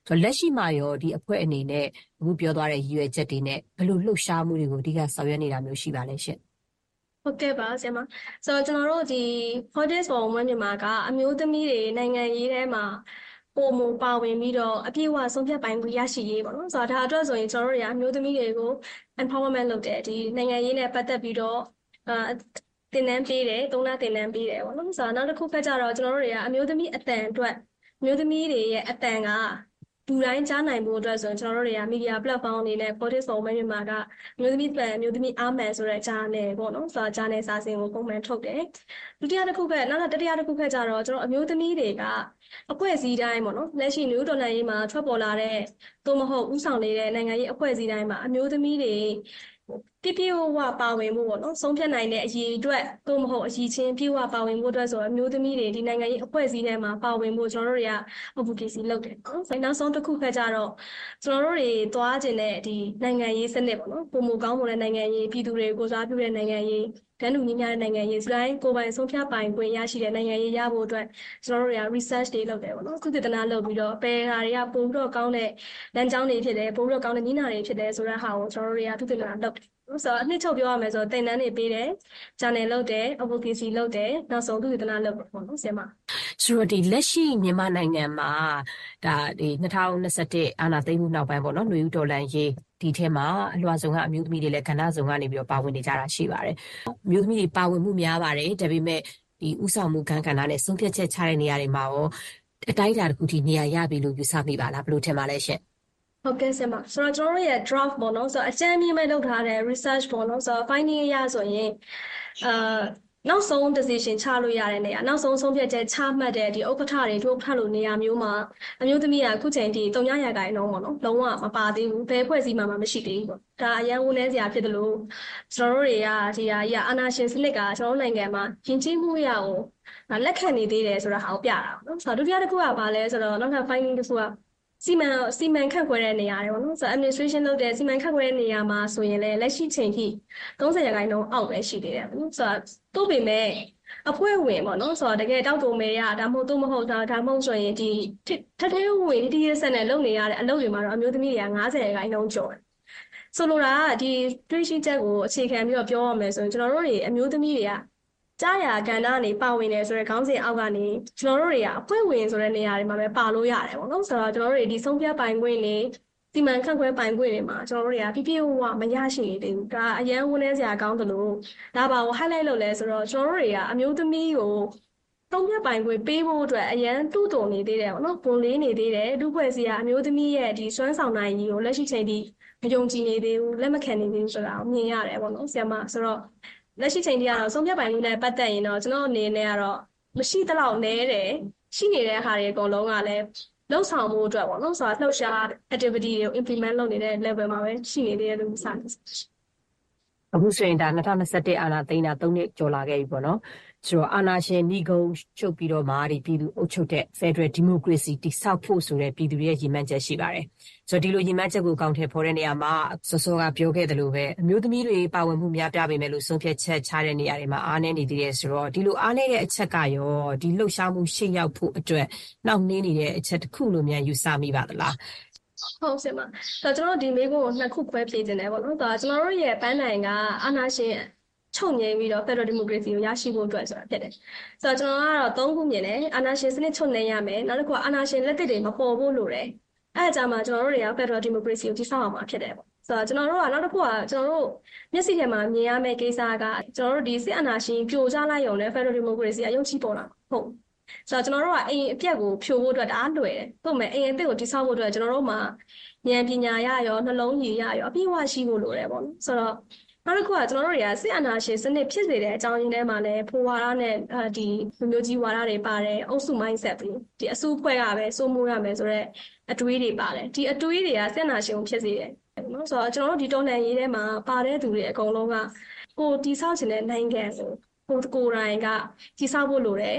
ဆိုတော့လက်ရှိမှာရောဒီအဖွဲ့အနေနဲ့အခုပြောသွားတဲ့ရည်ရွယ်ချက်တွေနဲ့ဘယ်လိုလှုပ်ရှားမှုတွေကိုအဓိကဆောင်ရွက်နေတာမျိုးရှိပါလဲရှင့်ဟုတ်ကဲ့ပါဆရာမဆိုတော့ကျွန်တော်တို့ဒီ Fortis for Women မြန်မာကအမျိုးသမီးတွေနိုင်ငံရေးထဲမှာပုံမပါဝင်ပြီးတော့အပြည့်အဝဆုံးဖြတ်ပိုင်ခွင့်ရရှိရေးပေါ့နော်ဆိုတော့ဒါအတွက်ဆိုရင်ကျွန်တော်တို့တွေကအမျိုးသမီးတွေကို empowerment လုပ်တယ်ဒီနိုင်ငံရေးနဲ့ပတ်သက်ပြီးတော့သင်တန်းပေးတယ်သုံးလသင်တန်းပေးတယ်ပေါ့နော်ဆိုတော့နောက်တစ်ခုကကြတော့ကျွန်တော်တို့တွေကအမျိုးသမီးအတန်အတွက်အမျိုးသမီးတွေရဲ့အတန်ကလူတိုင်းကြားနိုင်ဖို့အတွက်ဆိုရင်ကျွန်တော်တို့တွေက media platform အနေနဲ့ Fortis for Women မြန်မာကအမျိုးသမီးအမျိုးသမီးအားမှန်ဆိုတဲ့ channel ပေါ့နော်ဆိုတော့ channel စာစဉ်ကိုပုံမှန်ထုတ်တယ်ဒုတိယတစ်ခုကနောက်တတိယတစ်ခုကကြတော့ကျွန်တော်အမျိုးသမီးတွေကအဖွဲ့အစည်းတိုင်းပေါ့နော်လက်ရှိနယူးဒေါ်လာရေးမှာထွက်ပေါ်လာတဲ့သို့မဟုတ်ဥဆောင်နေတဲ့နိုင်ငံရေးအဖွဲ့အစည်းတိုင်းမှာအမျိုးသမီးတွေပြည့်ဝပါဝင်မှုပေါ့နော်ဆုံးဖြတ်နိုင်တဲ့အရေးအတွက်သို့မဟုတ်အရေးချင်းပြည့်ဝပါဝင်မှုအတွက်ဆိုအမျိုးသမီးတွေဒီနိုင်ငံရေးအဖွဲ့အစည်းထဲမှာပါဝင်ဖို့ကျွန်တော်တို့တွေက advocacy လုပ်တယ်နော်။နောက်ဆုံးတစ်ခုခက်ကြတော့ကျွန်တော်တို့တွေသွားကျင်တဲ့ဒီနိုင်ငံရေးစနစ်ပေါ့နော်ပုံမကောင်းမွန်တဲ့နိုင်ငံရေးပြည်သူတွေကိုစားပြုတဲ့နိုင်ငံရေးတန်းတူညီမျှတဲ့နိုင်ငံရေးစတိုင်းကိုယ်ပိုင်ဆုံးဖြတ်ပိုင်ခွင့်ရရှိတဲ့နိုင်ငံရေးရဖို့အတွက်ကျွန်တော်တို့တွေက research တွေလုပ်တယ်ပေါ့နော်။သုတေသနလုပ်ပြီးတော့ဘယ်ဟာတွေကပုံပြီးတော့ကောင်းတဲ့လမ်းကြောင်းတွေဖြစ်တယ်ပုံပြီးတော့ကောင်းတဲ့နည်းနာတွေဖြစ်တယ်ဆိုတဲ့ဟာကိုကျွန်တော်တို့တွေကသုတေသနလုပ်တယ်ဆိုတော့အနှစ်ချုပ်ပြောရမယ်ဆိုတော့သင်တန်းတွေပေးတယ် channel လုပ်တယ် advocacy လုပ်တယ်နောက်ဆုံးသုတေသနလုပ်တယ်ပေါ့နော်ဆရာမဆိုတော့ဒီလက်ရှိမြန်မာနိုင်ငံမှာဒါဒီ2021အာဏာသိမ်းမှုနောက်ပိုင်းပေါ့နော်ຫນွေဦးတော်လှန်ရေးဒီထဲမှာအလွှာဆုံးကအမျိုးသမီးတွေလည်းကဏ္ဍစုံကနေပြီးတော့ပါဝင်နေကြတာရှိပါတယ်အမျိုးသမီးတွေပါဝင်မှုများပါတယ်ဒါပေမဲ့ဒီဥဆောင်မှုကဏ္ဍနဲ့ဆုံးဖြတ်ချက်ချတဲ့နေရာတွေမှာရောအတိုင်းအတာတစ်ခုထိနေရာရပြီလို့ယူဆမိပါလားဘယ်လိုထင်ပါလဲရှင့်ဟုတ်ကဲ့ဆရာမဆိုတော့ကျွန်တော်တို့ရဲ့ draft ပေါ့နော်ဆိုတော့အကြမ်းမြင့်မဲ့လုပ်ထားတဲ့ research ပေါ့နော်ဆိုတော့ finding အရဆိုရင်နောက်ဆုံး decision ချလို့ရတဲ့နေရာနောက်ဆုံးဆုံးဖြတ်ချက်ချမှတ်တဲ့ဒီဥက္ကဋ္ဌတွေတို့ဖတ်လို့နေရာမျိုးမှာအမျိုးသမီးကအခုချိန်ထိ300%ပေါ့နော်လုံးဝမပါသေးဘူးဘယ်ဖွဲ့စည်းမှမရှိသေးဘူးပေါ့ဒါအရန်ဝန်းနေစရာဖြစ်တယ်လို့ကျွန်တော်တို့တွေကဒီအာဏာရှင်စနစ်ကကျွန်တော်တို့နိုင်ငံမှာယဉ်ကျေးမှုရအောင်လက်ခံနေသေးတယ်ဆိုတာဟာကိုပြတာပေါ့နော်ဆိုတော့ဒုတိယတစ်ခုကဘာလဲဆိုတော့နောက်ထပ် finding တစ်ခုကစီမံခန့်ခွဲတဲ့နေရာတွေပေါ့နော်ဆိုတော့ administration လုပ်တဲ့စီမံခန့်ခွဲတဲ့နေရာမှာဆိုရင်လည်းလက်ရှိချိန်ထိ30%အောက်ပဲရှိသေးတယ်ပေါ့နော်ဆိုတော့တိုးပေမဲ့အဖွဲ့ဝင်ပေါ့နော်ဆိုတော့တကယ်တောက်တုံမဲရဒါမှမဟုတ်ဒါမှမဟုတ်ဆိုရင်ဒီထထဝင်ဒီဆက်နဲ့လုပ်နေရတဲ့အလုပ်တွေမှာတော့အမျိုးသမီးတွေက90%ကျော်တယ်ဆိုလိုတာကဒီတွေးရှိချက်ကိုအခြေခံပြီးတော့ပြောရမယ်ဆိုရင်ကျွန်တော်တို့တွေအမျိုးသမီးတွေကကြားရကဏ္ဍကနေပါဝင်တယ်ဆိုတဲ့ခေါင်းစဉ်အောက်ကနေကျွန်တော်တို့တွေကအဖွဲ့ဝင်ဆိုတဲ့နေရာတွေမှာပဲပါလို့ရတယ်ပေါ့နော်ဆိုတော့ကျွန်တော်တို့တွေဒီဆုံးဖြတ်ပိုင်ခွင့်တွေစီမံခန့်ခွဲပိုင်ခွင့်တွေမှာကျွန်တော်တို့တွေကပြည့်ဝမရရှိနေသေးဘူးဒါအရန်ဝန်းနေစရာကောင်းတယ်လို့ဒါပါကို highlight လုပ်လဲဆိုတော့ကျွန်တော်တို့တွေကအမျိုးသမီးကိုဆုံးဖြတ်ပိုင်ခွင့်ပေးဖို့အတွက်အရန်တူတုံနေသေးတယ်ပေါ့နော်ပုံလေးနေသေးတယ်လူဖွဲ့စည်းကအမျိုးသမီးရဲ့ဒီစွမ်းဆောင်နိုင်ကြီးကိုလက်ရှိချိန်ထိမယုံကြည်နေသေးဘူးလက်မခံနေသေးဘူးဆိုတာကိုမြင်ရတယ်ပေါ့နော်ဆရာမဆိုတော့လက်ရှိချိန်ထိကတော့ဆုံးဖြတ်ပိုင်မှုနဲ့ပတ်သက်ရင်တော့ကျွန်တော်အနေနဲ့ကတော့မရှိသလောက်နည်းတယ်ရှိနေတဲ့ဟာတွေအကုန်လုံးကလည်းလှုပ်ဆောင်မှုအတွက်ပေါ့နော်ဆိုတော့လှုပ်ရှား activity တွေကို implement လုပ်နေတဲ့ level မှာပဲရှိနေသေးတယ်လို့စတယ်အခုဆိုရင်ဒါ2021အာဏာသိမ်းတာ3နှစ်ကျော်လာခဲ့ပြီပေါ့နော်ဆိုတော့အာဏာရှင်နှီးကုန်းချုပ်ပြီးတော့မာဒီပြည်သူအုပ်ချုပ်တဲ့ Federal Democracy တိဆောက်ဖို့ဆိုတဲ့ပြည်သူရဲ့ရည်မှန်းချက်ရှိပါတယ်ဆိုတော့ဒီလိုရည်မှန်းချက်ကိုအကောင့်ထဲပေါ်တဲ့နေရာမှာစောကပြောခဲ့သလိုပဲအမျိုးသမီးတွေပါဝင်မှုများပြပေမဲ့လို့ဆုံးဖြတ်ချက်ချတဲ့နေရာတွေမှာအားနည်းနေသေးတယ်ဆိုတော့ဒီလိုအားနည်းတဲ့အချက်ကရောဒီလှုပ်ရှားမှုရှေ့ရောက်ဖို့အတွက်နှောင့်နှေးနေတဲ့အချက်တစ်ခုလို့များယူဆမိပါသလားဟုတ်ဆင်ပါဒါကျွန်တော်ဒီမေးခွန်းကိုနှစ်ခုခွဲဖြေခြင်းတယ်ပေါ့နော်ဒါကျွန်တော်တို့ရဲ့ပန်းတိုင်ကအာဏာရှင်ချုပ်ငြိမ်းပြီးတော့ Federal Democracy ကိုရရှိဖို့အတွက်ဆိုတာဖြစ်တယ်။ဆိုတော့ကျွန်တော်ကတော့3ခုမြင်တယ်။အာဏာရှင်စနစ်ချုပ်ငြိမ်းရမယ်။နောက်တစ်ခုကအာဏာရှင်လက်သစ်တွေမပေါ်ဖို့လိုတယ်။အဲအကြောင်းမှာကျွန်တော်တို့တွေက Federal Democracy ကိုတည်ဆောက်အောင်မှာဖြစ်တယ်ပေါ့။ဆိုတော့ကျွန်တော်တို့ကနောက်တစ်ခုကကျွန်တော်တို့မျက်စိထဲမှာမြင်ရမယ့်ကိစ္စကကျွန်တော်တို့ဒီစစ်အာဏာရှင်ပြိုကျလိုက်ရုံနဲ့ Federal Democracy အယုံကြည်ပေါ်လာဟုတ်။ဆိုတော့ကျွန်တော်တို့ကအိမ်အပြက်ကိုဖြိုဖို့အတွက်တအားလွယ်တယ်။ဟုတ်မယ်အိမ်အသစ်ကိုတည်ဆောက်ဖို့အတွက်ကျွန်တော်တို့မှာဉာဏ်ပညာရရောနှလုံးရည်ရရောအပြည့်အဝရှိဖို့လိုတယ်ပေါ့နော်။ဆိုတော့နောက်တစ်ခုကကျွန်တော်တို့တွေကစစ်အာဏာရှင်စနစ်ဖြစ်စေတဲ့အကြောင်းရင်းထဲမှာလည်းဖိုးဝါဒနဲ့ဒီလူမျိုးကြီးဝါဒတွေပါတယ်အုပ်စု mindset ပြီးဒီအစုအဖွဲ့ကပဲစိုးမိုးရမယ်ဆိုတော့အတွေးတွေပါတယ်ဒီအတွေးတွေကစစ်အာဏာရှင်ကိုဖြစ်စေတယ်နော်ဆိုတော့ကျွန်တော်တို့ဒီတော်လှန်ရေးထဲမှာပါတဲ့သူတွေအကုန်လုံးကကိုတိဆောက်ခြင်းတဲ့နိုင်ငံကိုကိုယ်တိုင်ကတိဆောက်ဖို့လိုတယ်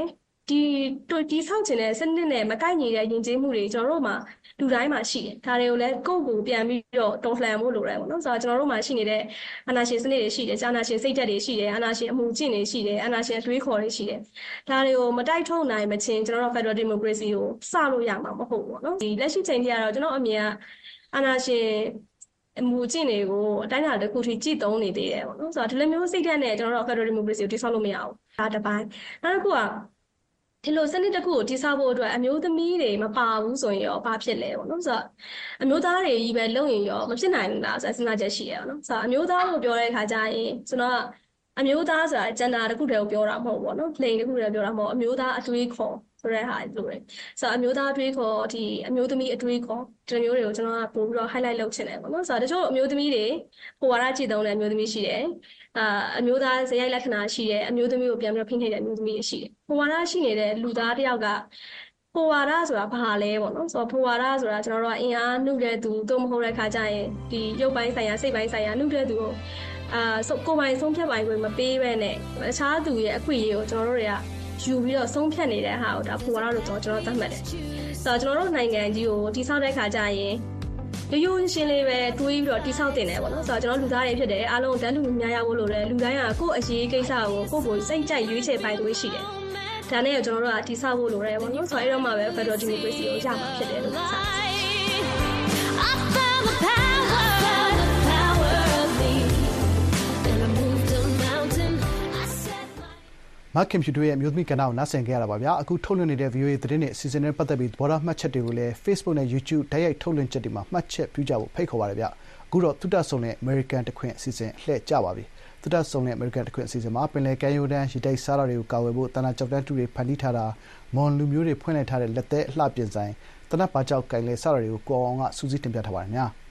တီဆောက်ခြင်းနဲ့စနစ်နဲ့မကိုက်ညီတဲ့ယဉ်ကျေးမှုတွေကျွန်တော်တို့မှာလူတိုင်းမှာရှိတယ်ဒါတွေကိုလည်းကိုယ့်ကိုပြန်ပြီးတော့တော်လှန်ဖို့လိုတယ်ပေါ့နော်ဆိုတော့ကျွန်တော်တို့မှာရှိနေတဲ့အာဏာရှင်စနစ်တွေရှိတယ်အာဏာရှင်စိတ်ဓာတ်တွေရှိတယ်အာဏာရှင်အမှုကျင့်တွေရှိတယ်အာဏာရှင်အတွေးခေါ်တွေရှိတယ်ဒါတွေကိုမတိုက်ထုတ်နိုင်မချင်းကျွန်တော်တို့ Federal Democracy ကိုစလို့ရမှာမဟုတ်ဘူးပေါ့နော်ဒီလက်ရှိချိန်ထိကတော့ကျွန်တော်အမြင်ကအာဏာရှင်အမှုကျင့်တွေကိုအတိုင်းအတာတစ်ခုထိကြည်သုံးနေသေးတယ်ပေါ့နော်ဆိုတော့ဒီလိုမျိုးစိတ်ဓာတ်နဲ့ကျွန်တော်တို့ Federal Democracy ကိုတိဆောက်လို့မရဘူးဒါတစ်ပိုင်းနောက်တစ်ခုကဒီလိုစနစ်တစ်ခုကိုတိဆောက်ဖို့အတွက်အမျိုးသမီးတွေမပါဘူးဆိုရင်ရောဘာဖြစ်လဲပေါ့နော်ဆိုတော့အမျိုးသားတွေကြီးပဲလုပ်ရင်ရောမဖြစ်နိုင်ဘူးလားဆိုတော့စဉ်းစားချက်ရှိရပေါ့နော်ဆိုတော့အမျိုးသားကိုပြောတဲ့အခါကျရင်ကျွန်တော်ကအမျိုးသားဆိုတာဂျန်ဒါတစ်ခုတည်းကိုပြောတာမဟုတ်ဘူးပေါ့နော် plain တစ်ခုတည်းပြောတာမဟုတ်အမျိုးသားအတွေးခေါ်ဆိုတဲ့ဟာလိုတယ်ဆိုတော့အမျိုးသားအတွေးခေါ်ဒီအမျိုးသမီးအတွေးခေါ်ဒီလိုမျိုးတွေကိုကျွန်တော်ကပို့ပြီးတော့ highlight လုပ်ချင်တယ်ပေါ့နော်ဆိုတော့တချို့အမျိုးသမီးတွေဟိုဝါဒကြည့်သုံးတဲ့အမျိုးသမီးရှိတယ်အမျိုးသားဇယိုက်လက္ခဏာရှိတယ်အမျိုးသမီးကိုပြန်ပြီးဖိနှိပ်တဲ့အမျိုးသမီးရှိတယ်။ဖိုဝါဒရှိနေတဲ့လူသားတစ်ယောက်ကဖိုဝါဒဆိုတာဘာလဲပေါ့နော်။ဆိုတော့ဖိုဝါဒဆိုတာကျွန်တော်တို့ကအင်အားနှုတ်တဲ့သူသို့မဟုတ်တဲ့ခါကျရင်ဒီရုပ်ပိုင်းဆိုင်ရာစိတ်ပိုင်းဆိုင်ရာနှုတ်တဲ့သူကိုကိုယ်ပိုင်ဆုံးဖြတ်ပိုင်ခွင့်မပေးဘဲနဲ့အခြားသူရဲ့အခွင့်အရေးကိုကျွန်တော်တို့တွေကယူပြီးတော့ဆုံးဖြတ်နေတဲ့ဟာကိုဒါဖိုဝါဒလို့ကျွန်တော်သတ်မှတ်တယ်။ဆိုတော့ကျွန်တော်တို့နိုင်ငံကြီးကိုတည်ဆောက်တဲ့ခါကျရင်ရိုးရှင်းလေးပဲတွေးပြီးတော့တိဆောက်တင်တယ်ပေါ့နော်ဆိုတော့ကျွန်တော်လူသားတွေဖြစ်တယ်အားလုံးတန်းတူများရဖို့လိုတယ်လူတိုင်းကကိုယ့်အရေးကိစ္စကိုကိုယ်စိတ်ကြိုက်ရွေးချယ်ပိုင်သွေးရှိတယ်ဒါနဲ့ကျွန်တော်တို့ကတိဆောက်ဖို့လိုတယ်ပေါ့နော်ဆိုတော့အဲ့တော့မှပဲ Federal Democracy ကိုရမှာဖြစ်တယ်လို့ပြောတာမခင်ဖြူတို့ရဲ့မျိုးသမီးကဏ္ဍကိုနားဆင်ကြရတာပါဗျာအခုထုတ်လွှင့်နေတဲ့ VOA သတင်းနဲ့အစီအစဉ်နဲ့ပတ်သက်ပြီးသဘောထားမှတ်ချက်တွေကိုလည်း Facebook နဲ့ YouTube တိုက်ရိုက်ထုတ်လွှင့်ချက်တွေမှာမှတ်ချက်ပြုကြဖို့ဖိတ်ခေါ်ပါတယ်ဗျအခုတော့သုတဆုံနဲ့ American တခွင်အစီအစဉ်လှည့်ကြပါပြီသုတဆုံနဲ့ American တခွင်အစီအစဉ်မှာပင်လယ်ကမ်းရိုးတန်းရေတိုက်စားတာတွေကိုကာဝယ်ဖို့တဏ္ဍကြောက်တန်းတူတွေဖန်တီးထားတာမွန်လူမျိုးတွေဖွင့်လှစ်ထားတဲ့လက်သက်အလှပြင်ဆိုင်တဏ္ဍပါကြောက်ကင်လေစားတာတွေကိုကိုအောင်ကစူးစီးတင်ပြထားပါတယ်များ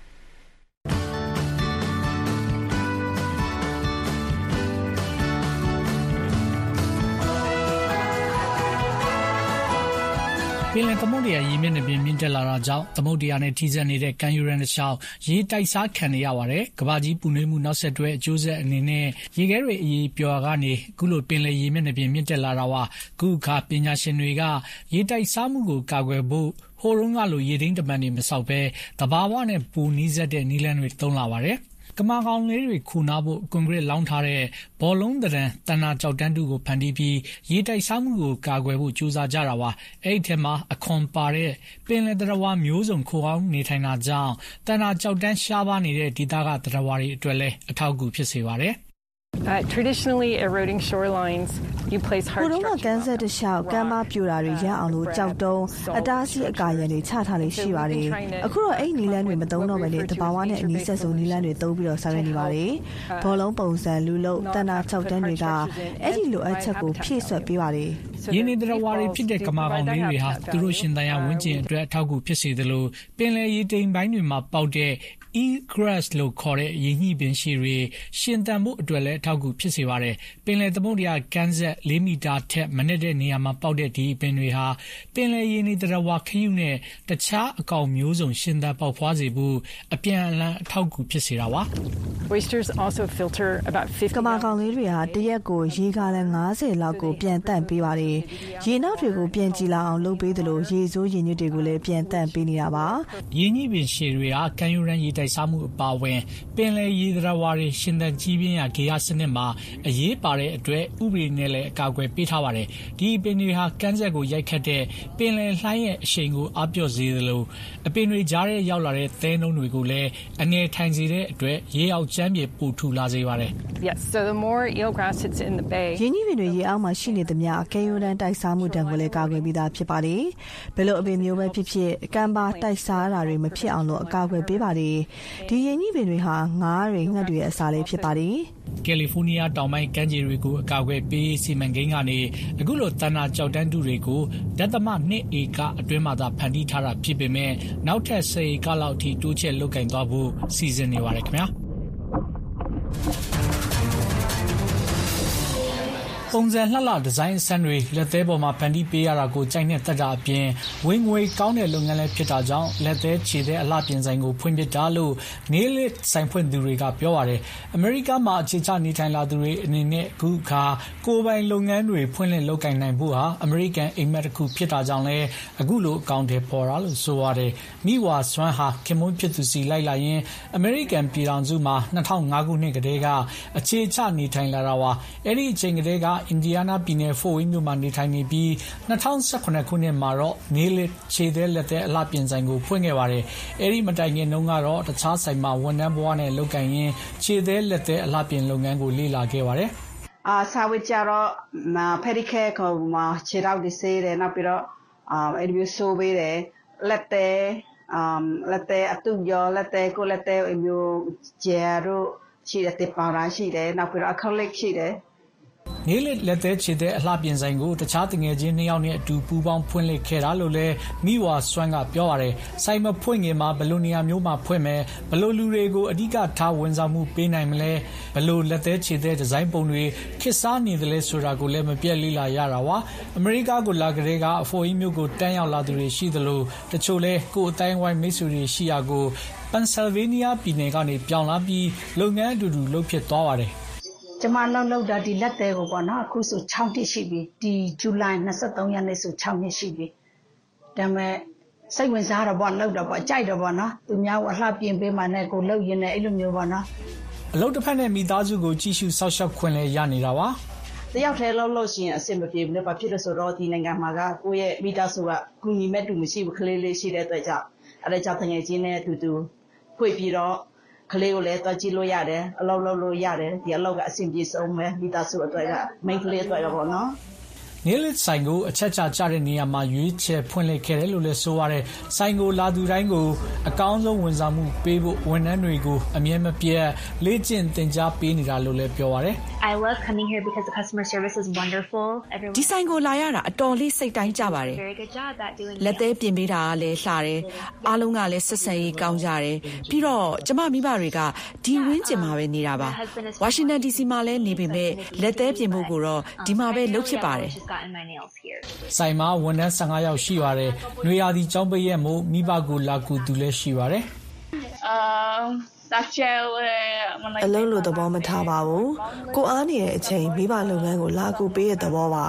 ပင်လယ်သမုဒ္ဒရာရေမျက်နှာပြင်မြင့်တက်လာတာကြောင့်သမုဒ္ဒရာနဲ့ထိစပ်နေတဲ့ကမ်းရိုးတန်းတစ်လျှောက်ရေတိုက်စားခံနေရပါတယ်။ကမ္ဘာကြီးပူနွေးမှုနောက်ဆက်တွဲအကျိုးဆက်အနေနဲ့ရေခဲတွေအရေးပျော်ကနေအခုလိုပင်လယ်ရေမျက်နှာပြင်မြင့်တက်လာတာဟာခုအခါပညာရှင်တွေကရေတိုက်စားမှုကိုကာကွယ်ဖို့ဟိုတုန်းကလိုရေထိန်းတမန်တွေမဆောက်ဘဲတဘာဝနဲ့ပူနီးစက်တဲ့နီးလန်းတွေသုံးလာပါတယ်။ကမာကောင်လေးတွေခူနာဖို့ကွန်ကရစ်လောင်းထားတဲ့ဘောလုံးတံတဏကြောက်တန်းတူကိုဖန်တီးပြီးရေတိုက်စားမှုကိုကာကွယ်ဖို့ကြိုးစားကြတာပါအဲ့ဒီထဲမှာအခွန်ပါတဲ့ပင်လယ်တရဝါမျိုးစုံခိုအောင်နေထိုင်တာကြောင့်တဏကြောက်တန်းရှားပါနေတဲ့ဒေသကတရဝါတွေအတွက်လည်းအထောက်အကူဖြစ်စေပါတယ် Traditionally, eroding shorelines, you place hard structures. ဘုံကကန်ဆက်တလျှောက်ကမ်းပါပြိုတာတွေရအောင်လို့ကြောက်တုံးအတားစီအကာရံတွေချထားလေးရှိပါတယ်။အခုတော့အဲ့နီလန်းတွေမသုံးတော့ဘဲနဲ့တဘာဝနဲ့အနီးဆက်ဆုံးနီလန်းတွေသုံးပြီးတော့ဆောင်ရွက်နေပါတယ်။ဘောလုံးပုံစံလူလုံးတဏကြောက်တန်းတွေကအဲ့ဒီလိုအချက်ကိုဖြည့်ဆွတ်ပေးပါတယ်။ရင်းနေတရဝါတွေဖြစ်တဲ့ကမာကောင်လေးတွေဟာသူတို့ရှင်သန်ရဝန်းကျင်အတွက်အထောက်အကူဖြစ်စေသလိုပင်လယ်ရေတိမ်ပိုင်းတွေမှာပေါက်တဲ့E-grass လို့ခေါ်တဲ့ရေညှိပင်ရှည်တွေရှင်သန်မှုအတွက်လည်းအထောက်အကူဖြစ်စေပါတယ်။ပင်လယ်သမုဒ္ဒရာကမ်းဆက်4မီတာထက်မနည်းတဲ့နေရာမှာပေါက်တဲ့ဒီပင်တွေဟာပင်လယ်ရေနေတရဝါခရုနဲ့တခြားအကောင်မျိုးစုံရှင်သန်ပေါက်ဖွားစေဖို့အပြန်အလှန်အထောက်အကူဖြစ်စေတာပါ။ Oysters also filter about 50. ကမာကောင်လေးတွေဟာတရက်ကိုရေဂါလန်90လောက်ကိုပြန်တန့်ပေးပါတယ်။ရေနောက်တွေကိုပြန်ကြည်လာအောင်လုပ်ပေးသလိုရေစိုးရေညွတ်တွေကိုလည်းပြန်တန့်ပေးနေတာပါ။ရေညှိပင်ရှည်တွေဟာကမ်းရိုးတန်းရေတိုက်စားမှုအပါအဝင်ပင်လယ်ရေတရဝါတွေရှင်သန်ကြီးပြင်းရာဂေဟစနစ်မှာအရေးပါတဲ့အတွက်ဥပဒေနဲ့လည်းအကာအကွယ်ပေးထားပါတယ်။ဒီပင်တွေဟာကမ်းဆက်ကိုရိုက်ခတ်တဲ့ပင်လယ်လှိုင်းရဲ့အရှိန်ကိုအားပြော့စေသလိုအပင်တွေကြားထဲရောက်လာတဲ့သဲနှုံတွေကိုလည်းအနေထိုင်စေတဲ့အတွက်ရေအောက်ကျမ်းမြေပူထူလာစေပါတယ်။ Yes, so the more eelgrass sits in the bay. ရင်းနှီးပင်တွေရေအောက်မှာရှိနေသမျှကမ်းရိုးတန်းတိုက်စားမှုတံကိုလည်းကာကွယ်ပြီးသားဖြစ်ပါတယ်။ဘယ်လိုအပင်မျိုးပဲဖြစ်ဖြစ်ကမ်းပါတိုက်စားတာတွေမဖြစ်အောင်လို့အကာအကွယ်ပေးပါတယ်။ဒီရင်းနှီးပင်တွေဟာငါးတွေငှက်တွေရဲ့အစာလေးဖြစ်ပါတယ်။ကယ်လီဖိုးနီးယားတောင်ပိုင်းကမ်းခြေတွေကိုအကာအကွယ်ပေးစီမံကိန်းကနေအခုလိုတဏ္ဍကြောက်တန်းတူတွေကို2.2 ဧကအတွင်းမှာသာဖန်တီးထားတာဖြစ်ပေမဲ့နောက်ထပ်10ဧကလောက်အထိတိုးချဲ့လုပ်ကင်သွားဖို့စီစဉ်နေပါတယ်ခင်ဗျာ။ပုံစံလှလှဒီဇိုင်းအဆန်းတွေလက်သေးပေါ်မှာဖန်တီးပေးရတာကိုကြိုက်နဲ့တက်တာအပြင်ဝင်ငွေကောင်းတဲ့လုပ်ငန်းလည်းဖြစ်တာကြောင့်လက်သေးခြေသေးအလှပြင်ဆိုင်ကိုဖွင့်ပြတာလို့နေလစ်ဆိုင်ဖွင့်သူတွေကပြောပါတယ်အမေရိကမှာအခြေချနေထိုင်လာသူတွေအနေနဲ့အခုခါကိုယ်ပိုင်လုပ်ငန်းတွေဖွင့်လှစ်လုပ်ကိုင်နိုင်ဖို့ဟာအမေရိကန်အိမ်မက်တစ်ခုဖြစ်တာကြောင့်လည်းအခုလိုအကောင့်တွေပေါ်တာလို့ဆိုပါတယ်မိဝါစွမ်းဟာခင်မွန်းဖြစ်သူစီလိုက်လာရင်အမေရိကန်ပြည်ထောင်စုမှာ2005ခုနှစ်ကတည်းကအခြေချနေထိုင်လာတာပါအဲ့ဒီအချိန်ကတည်းကအင်ဒီယားနားပြည်နယ်ဖို့ဝင်းမြို့မှာနေထိုင်နေပြီး2018ခုနှစ်မှာတော့နေလစ်ခြေသေးလက်သေးအလှပြင်ဆိုင်ကိုဖွင့်ခဲ့ပါတယ်အဲ့ဒီမတိုင်ခင်တုန်းကတော့တခြားဆိုင်မှာဝန်ထမ်းဘဝနဲ့လုပ်ကိုင်ရင်းခြေသေးလက်သေးအလှပြင်လုပ်ငန်းကိုလေ့လာခဲ့ပါတယ်စာဝတ်ကြတော့ဖက်ဒီကဲကိုမှာခြေထောက်တွေဆေးတယ်နောက်ပြီးတော့အဲ့ဒီမျိုးဆိုးပေးတယ်လက်သေးအတူရောလက်သေးကိုလက်သေးအမျိုးဂျယ်တို့ရှိတဲ့တေပါရာရှိတယ်နောက်ပြီးတော့အခလိတ်ရှိတယ်နေလစ်လက်သေးခြေသေးအလှပြင်ဆိုင်ကိုတခြားတငယ်ချင်း2ယောက်နဲ့အတူပူးပေါင်းဖွင့်လှစ်ခဲ့တာလို့လည်းမိဝါစွမ်းကပြောပါတယ်ဆိုင်မဖွင့်ခင်မှာဘယ်လိုနေရာမျိုးမှာဖွင့်မယ်ဘယ်လိုလူတွေကိုအဓိကထားဝန်ဆောင်မှုပေးနိုင်မလဲဘယ်လိုလက်သေးခြေသေးဒီဇိုင်းပုံတွေခေတ်စားနေတယ်လဲဆိုတာကိုလည်းမပြတ်လေ့လာရတာပါအမေရိကကိုလာကြတဲ့ကအဖိုးကြီးမျိုးကိုတန်းရောက်လာသူတွေရှိသလိုတချို့လဲကိုယ်အတိုင်းဝိုင်းမိတ်ဆွေတွေရှိရာကိုပန်ဆယ်ဗေးနီးယားပြည်နယ်ကနေပြောင်းလာပြီးလုပ်ငန်းအတူတူလုပ်ဖြစ်သွားပါတယ်ကျမလောက်တာဒီလက်သေးကိုပေါ့နော်အခုဆို6နှစ်ရှိပြီဒီဇူလိုင်23ရက်နေ့ဆို6နှစ်ရှိပြီဒါပေမဲ့စိတ်ဝင်စားတော့ပေါ့လောက်တော့ပေါ့ကြိုက်တော့ပေါ့နော်သူများကအလှပြင်ပေးမှနဲ့ကိုလောက်ရင်လည်းအဲ့လိုမျိုးပေါ့နော်အလုပ်တစ်ဖက်နဲ့မိသားစုကိုကြည့်ရှုစောင့်ရှောက်ခွင့်လည်းရနေတာပါတယောက်တည်းလှုပ်လို့ရှိရင်အဆင်မပြေဘူးလေဘာဖြစ်လို့ဆိုတော့ဒီနိုင်ငံမှာကကိုယ့်ရဲ့မိသားစုကကူညီမဲ့တူမရှိဘူးကလေးလေးရှိတဲ့အတွက်ကြောင့်အဲ့ဒါကြောင့်တကယ်ချင်းနဲ့အတူတူဖွင့်ပြီးတော့ကလေးကိုလည်းတွားကြည့်လို့ရတယ်အလုပ်လုပ်လို့ရတယ်ဒီအလုပ်ကအဆင်ပြေဆုံးပဲမိသားစုအတွက်ကမိန်းကလေးအတွက်ပေါ့နော်နေလစ်ဆိုင်ကိုအချက်ချတဲ့နေရာမှာရွေးချယ်ဖွင့်လှစ်ခဲ့တယ်လို့လည်းဆိုရတယ်ဆိုင်ကိုလာသူတိုင်းကိုအကောင်းဆုံးဝန်ဆောင်မှုပေးဖို့ဝန်ထမ်းတွေကိုအမြဲမပြတ်လေ့ကျင့်သင်ကြားပေးနေတာလို့လည်းပြောရတယ် I love coming here because the customer service is wonderful. ဒီဆိုင်ကိုလာရတာအတော်လေးစိတ်တိုင်းကြပါတယ်လက်သေးပြင်ပေးတာကလည်းလှတယ်အားလုံးကလည်းဆက်ဆံရေးကောင်းကြတယ်ပြီးတော့ကျမမိဘတွေကဒီဝင်းကျင်မှာပဲနေတာပါဝါရှင်တန် DC မှာလည်းနေပေမဲ့လက်သေးပြင်ဖို့ကိုတော့ဒီမှာပဲလုပ်ဖြစ်ပါတယ်ဆိုင်မှာဝန်ထမ်း15ယောက်ရှိပါတယ်။နွေရာသီကျောင်းပိတ်ရက်မို့မိဘကိုလာကူသူလည်းရှိပါတယ်အလုံးလို့သဘောမထားပါဘူးကိုအားနေတဲ့အချိန်မိဘလုပ်ငန်းကိုလာကူပေးတဲ့သဘောပါ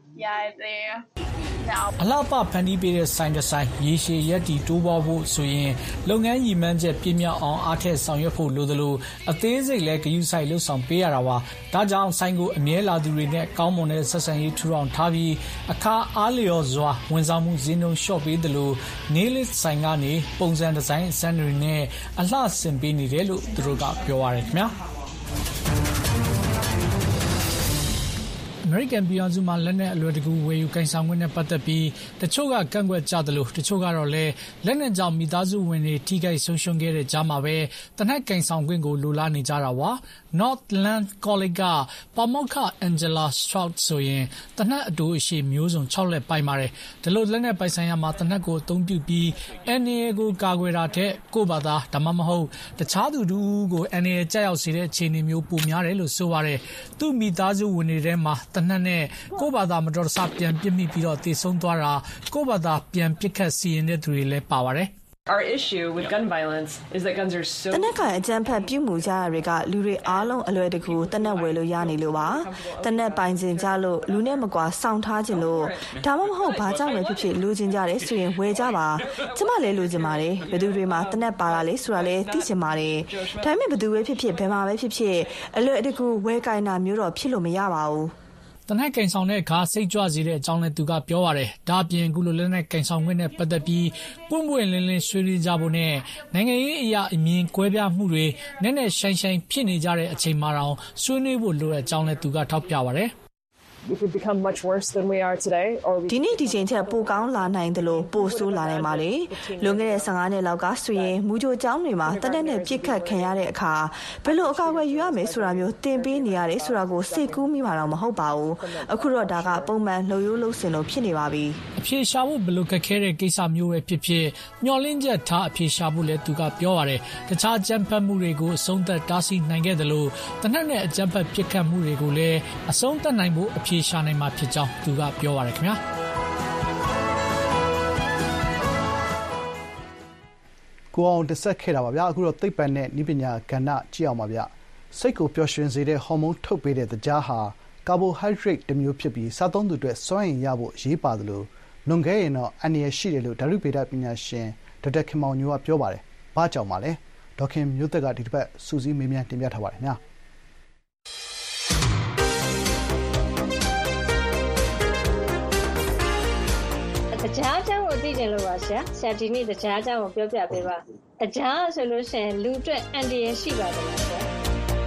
အလှပဖန်တီးပေးတဲ့ဆိုင်တစ်ဆိုင်ရေရှည်ရက်တီတိုးပွားဖို့ဆိုရင်လုပ်ငန်းရည်မှန်းချက်ပြည့်မြောက်အောင်အားထည့်ဆောင်ရွက်ဖို့လိုသလိုအသေးစိတ်လည်းဂရုစိုက်လှုပ်ဆောင်ပေးရတာပါဒါကြောင့်ဆိုင်ကိုအမြဲလာသူတွေနဲ့ကောင်းမွန်တဲ့ဆက်ဆံရေးထူထောင်ထားပြီးအခါအားလျော်စွာဝန်ဆောင်မှုဈေးနှုန်းလျှော့ပေးသလိုနေလစ်ဆိုင်ကနေပုံစံဒီဇိုင်းအစမ်းတွေနဲ့အလှဆင်ပေးနေတယ်လို့သူတို့ကပြောရတယ်ခင်ဗျာအမေရိကန်ပြည်ထောင်စုမှာလက်နက်အလွယ်တကူဝယ်ယူကိုင်ဆောင်ခွင့်နဲ့ပတ်သက်ပြီးတချို့ကကန့်ကွက်ကြသလိုတချို့ကတော့လည်းလက်နက်ကြောင့်မိသားစုဝင်တွေထိခိုက်ဆုံးရှုံးခဲ့တဲ့ကြားမှာပဲတနက်ကိုင်ဆောင်ခွင့်ကိုလိုလားနေကြတာပါ Northland College ကပါမောက္ခ Angela Stroud ဆိုရင်တနက်အတူအရှိမျိုးစုံ6လက်ပိုင်ပါတယ်ဒီလိုလက်နက်ပိုင်ဆိုင်ရာမှာတနက်ကိုအသုံးပြုပြီး NA ကိုကာကွယ်တာတဲ့ကိုယ့်ဘာသာဒါမှမဟုတ်တခြားသူတို့ကို NA ကြောက်ရောက်စေတဲ့အခြေအနေမျိုးပိုများတယ်လို့ဆိုပါတယ်သူ့မိသားစုဝင်တွေထဲမှာတနက်နဲ့ကိုယ့်ဘာသာမတော်တဆပြန်ပြစ်မိပြီးတော့တည်ဆုံးသွားတာကိုယ့်ဘာသာပြန်ပစ်ခတ်စီရင်တဲ့သူတွေလည်းပါပါတယ် Our issue with gun violence is that guns are so တနက်ကအကြမ်းဖက်ပြုမှုကြရတွေကလူတွေအားလုံးအလွယ်တကူတနက်ဝယ်လို့ရနေလို့ပါတနက်ပိုင်စဉ်ကြလို့လူနဲ့မကွာစောင့်ထားခြင်းလို့ဒါမှမဟုတ်ဘာကြောင့်လဲဖြစ်ဖြစ်လူချင်းကြတယ်ဆိုရင်ဝယ်ကြပါကျမလည်းလူချင်းပါတယ်ဘယ်သူတွေမှာတနက်ပါလာလဲဆိုတာလည်းသိချင်ပါတယ်ဒါပေမဲ့ဘယ်သူပဲဖြစ်ဖြစ်ဘယ်မှာပဲဖြစ်ဖြစ်အလွယ်တကူဝယ်ကိုင်တာမျိုးတော့ဖြစ်လို့မရပါဘူးတနက်ကင်ဆောင်တဲ့အခါစိတ်ကြွစေတဲ့အကြောင်းလည်းသူကပြောပါတယ်။ဒါအပြင်အခုလိုလက်နက်ကင်ဆောင်ခွင့်နဲ့ပတ်သက်ပြီးပွင့်ပွင့်လင်းလင်းဆွေးနွေးကြဖို့နဲ့နိုင်ငံရေးအရာအမြင်ကွဲပြားမှုတွေနဲ့ရှိုင်းရှိုင်းဖြစ်နေကြတဲ့အချိန်မှာတောင်ဆွေးနွေးဖို့လိုတဲ့အကြောင်းလည်းသူကထောက်ပြပါတယ်။ could become much worse than we are today, or we ဒီနေ့ဒီချိန်ချက်ပိုကောင်းလာနိုင်တယ်လို့ပိုဆိုးလာနိုင်ပါလေလွန်ခဲ့တဲ့15နှစ်လောက်ကဆိုရင်မူကြိုကျောင်းတွေမှာတက်တက်နဲ့ပြစ်ခတ်ခံရတဲ့အခါဘယ်လိုအကာအကွယ်ယူရမယ်ဆိုတာမျိုးသင်ပေးနေရတယ်ဆိုတာကိုစိတ်ကူးမိမှာတော့မဟုတ်ပါဘူးအခုတော့ဒါကပုံမှန်လှုပ်ရိုးလှုပ်စင်လို့ဖြစ်နေပါပြီအဖြေရှာဖို့ဘယ်လိုခက်ခဲတဲ့ကိစ္စမျိုးပဲဖြစ်ဖြစ်မျှော်လင့်ချက်ထားအဖြေရှာဖို့လည်းသူကပြောပါတယ်တခြားအကြမ်းဖက်မှုတွေကိုအဆုံးသတ်တားဆီးနိုင်ခဲ့တယ်လို့တနက်နဲ့အကြမ်းဖက်ပြစ်ခတ်မှုတွေကိုလည်းအဆုံးသတ်နိုင်ဖို့အဖြေရှာနိုင်မှာဖြစ်ကြောင်းသူကပြောပါတယ်ခင်ဗျာကိုအောင်တက်ဆက်ခဲ့တာပါဗျာအခုတော့သိပ္ပံနဲ့နည်းပညာကဏ္ဍကြည့်အောင်ပါဗျာစိတ်ကိုပျော်ရွှင်စေတဲ့ဟော်မုန်းထုတ်ပေးတဲ့သကြားဟာကာဘိုဟိုက်ဒရိတ်တစ်မျိုးဖြစ်ပြီးစားသုံးသူတွေစွမ်းအင်ရဖို့အရေးပါသလိုလွန်ခဲ့ရင်တော့အန္တရာယ်ရှိတယ်လို့ဓာတုဗေဒပညာရှင်ဒေါက်တာခင်မောင်ညိုကပြောပါတယ်။ဘာကြောင့်ပါလဲ။ဒေါက်ခင်မျိုးသက်ကဒီတစ်ပတ်စူးစီးမေးမြန်းတင်ပြထားပါတယ်ခင်ဗျာ။တရားအကြောင်းကိုသိကြလို့ပါဆရာ။ဆရာဒီနေ့တရားအကြောင်းကိုပြောပြပေးပါ။တရားဆိုလို့ရှိရင်လူအတွက်အန္တရာယ်ရှိပါတယ်ဆရာ။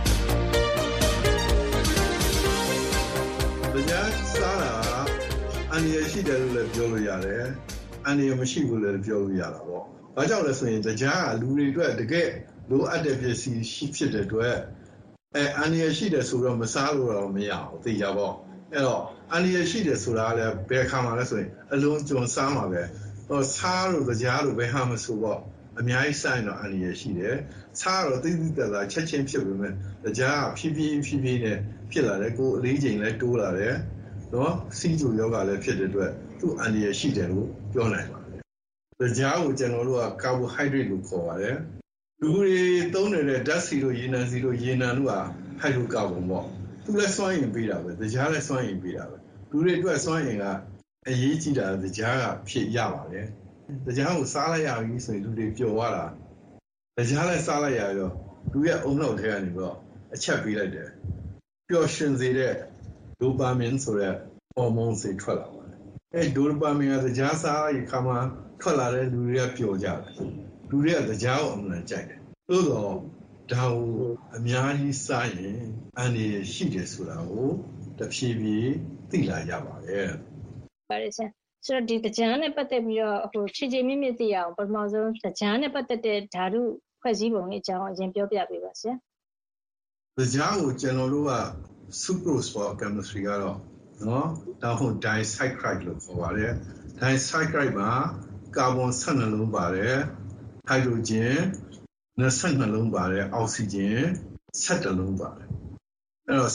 တရားစားတာအန္တရာယ်ရှိတယ်လို့လည်းပြောလို့ရတယ်အန္တရာယ်မရှိဘူးလည်းပြောလို့ရတာပေါ့။ဘာကြောင့်လဲဆိုရင်တရားကလူတွေအတွက်တကယ်လိုအပ်တဲ့ပစ္စည်းရှိဖြစ်တဲ့အတွက်အန္တရာယ်ရှိတယ်ဆိုတော့မစားလို့တော့မရဘူးသိကြပေါ့။အဲ့တော့အန္တရာယ်ရှိတယ်ဆိုတာလည်းဘယ်ခါမှလဲဆိုရင်အလုံးကျွံစားမှာပဲ။ဟောစားလို့တရားလို့ဘယ်ဟာမဆိုပေါ့အများကြီးဆိုင်တော့အန္တရာယ်ရှိတယ်။စားတော့တိတိတတ်တာချက်ချင်းဖြစ်ပေမဲ့တရားကဖြည်းဖြည်းနဲ့ဖြစ်လာတယ်ကိုယ်အလေးချိန်လည်းတိုးလာတယ်နော်စီးကျူယောဂလည်းဖြစ်တဲ့အတွက်သူ့အန္တရာယ်ရှိတယ်လို့ပြောနိုင်ပါတယ်။တရားကိုကျွန်တော်တို့ကကာဘိုဟိုက်ဒရိတ်လို့ခေါ်ပါတယ်။လူတွေသုံးနေတဲ့ဓာတ်ဆီတို့ရေနံဆီတို့ရေနံတို့ကဟိုက်ဒရိုကာဗွန်ပေါ့။သူလည်းစွမ်းအင်ပေးတာပဲတရားလည်းစွမ်းအင်ပေးတာပဲ။လူတွေအတွက်စွမ်းအင်ကအရေးကြီးတာတရားကဖြစ်ရပါတယ်။တရားကိုစားလိုက်ရပြီဆိုရင်လူတွေပျော်သွားတာ။တရားလည်းစားလိုက်ရရောလူရဲ့အုံနောက်ထဲကနေပြီးတော့အချက်ပေးလိုက်တယ်။ပျော်ရွှင်စေတဲ့ဒိုပါမင်ဆိုတဲ့ဟော်မုန်းတွေထွက်လာပါတယ်။အဲဒိုပါမင်ကတရားစားရခါမှာထွက်လာတဲ့လူတွေကပျော်ကြတယ်။လူတွေကတရားကိုအမှန်ကြိုက်တယ်။သို့တော့ဒါကိုအများကြီးစားရင်အန္တရာယ်ရှိတယ်ဆိုတာကိုတဖြည်းဖြည်းသိလာရပါတယ်။ပါတယ်ဆရာ။ဆိုတော့ဒီတရားနဲ့ပတ်သက်ပြီးတော့ခြေခြေမြင့်မြင့်သိရအောင်ပထမဆုံးတရားနဲ့ပတ်သက်တဲ့ဓာတုဖွဲ့စည်းပုံလေးအကြောင်းအရင်ပြောပြပေးပါဆရာ။တရားကိုကျွန်တော်တို့က sucrose for chemistry ကတော့နော်ဒါဟုတ် disaccharide လို့ခေါ်ပါတယ် disaccharide မှာကာဗွန်12လုံးပါတယ်ဟိုက်ဒရိုဂျင်22လုံးပါတယ်အောက်ဆီဂျင်17လုံးပါတယ်အဲ့တော့